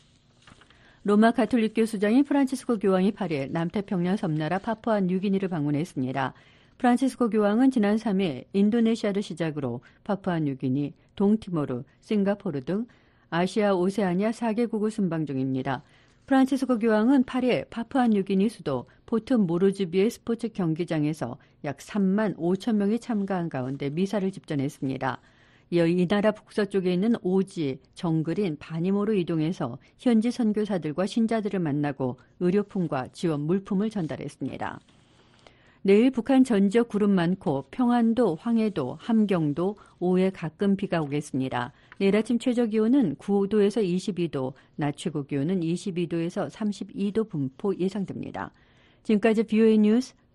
Speaker 1: 로마 가톨릭교 수장인 프란치스코 교황이 팔 일 남태평양 섬나라 파푸아 뉴기니를 방문했습니다. 프란치스코 교황은 지난 삼 일 인도네시아를 시작으로 파푸아 뉴기니, 동티모르, 싱가포르 등 아시아 오세아니아 사 개국을 순방 중입니다. 프란치스코 교황은 팔 일 파푸아 뉴기니 수도 포트 모르즈비의 스포츠 경기장에서 약 삼만 오천 명이 참가한 가운데 미사를 집전했습니다. 이어 이 나라 북서쪽에 있는 오지, 정글인 바니모로 이동해서 현지 선교사들과 신자들을 만나고 의료품과 지원 물품을 전달했습니다. 내일 북한 전 지역 구름 많고 평안도, 황해도, 함경도, 오후에 가끔 비가 오겠습니다. 내일 아침 최저기온은 구 도에서 이십이 도, 낮 최고기온은 이십이 도에서 삼십이 도 분포 예상됩니다. 지금까지 비오에이 뉴스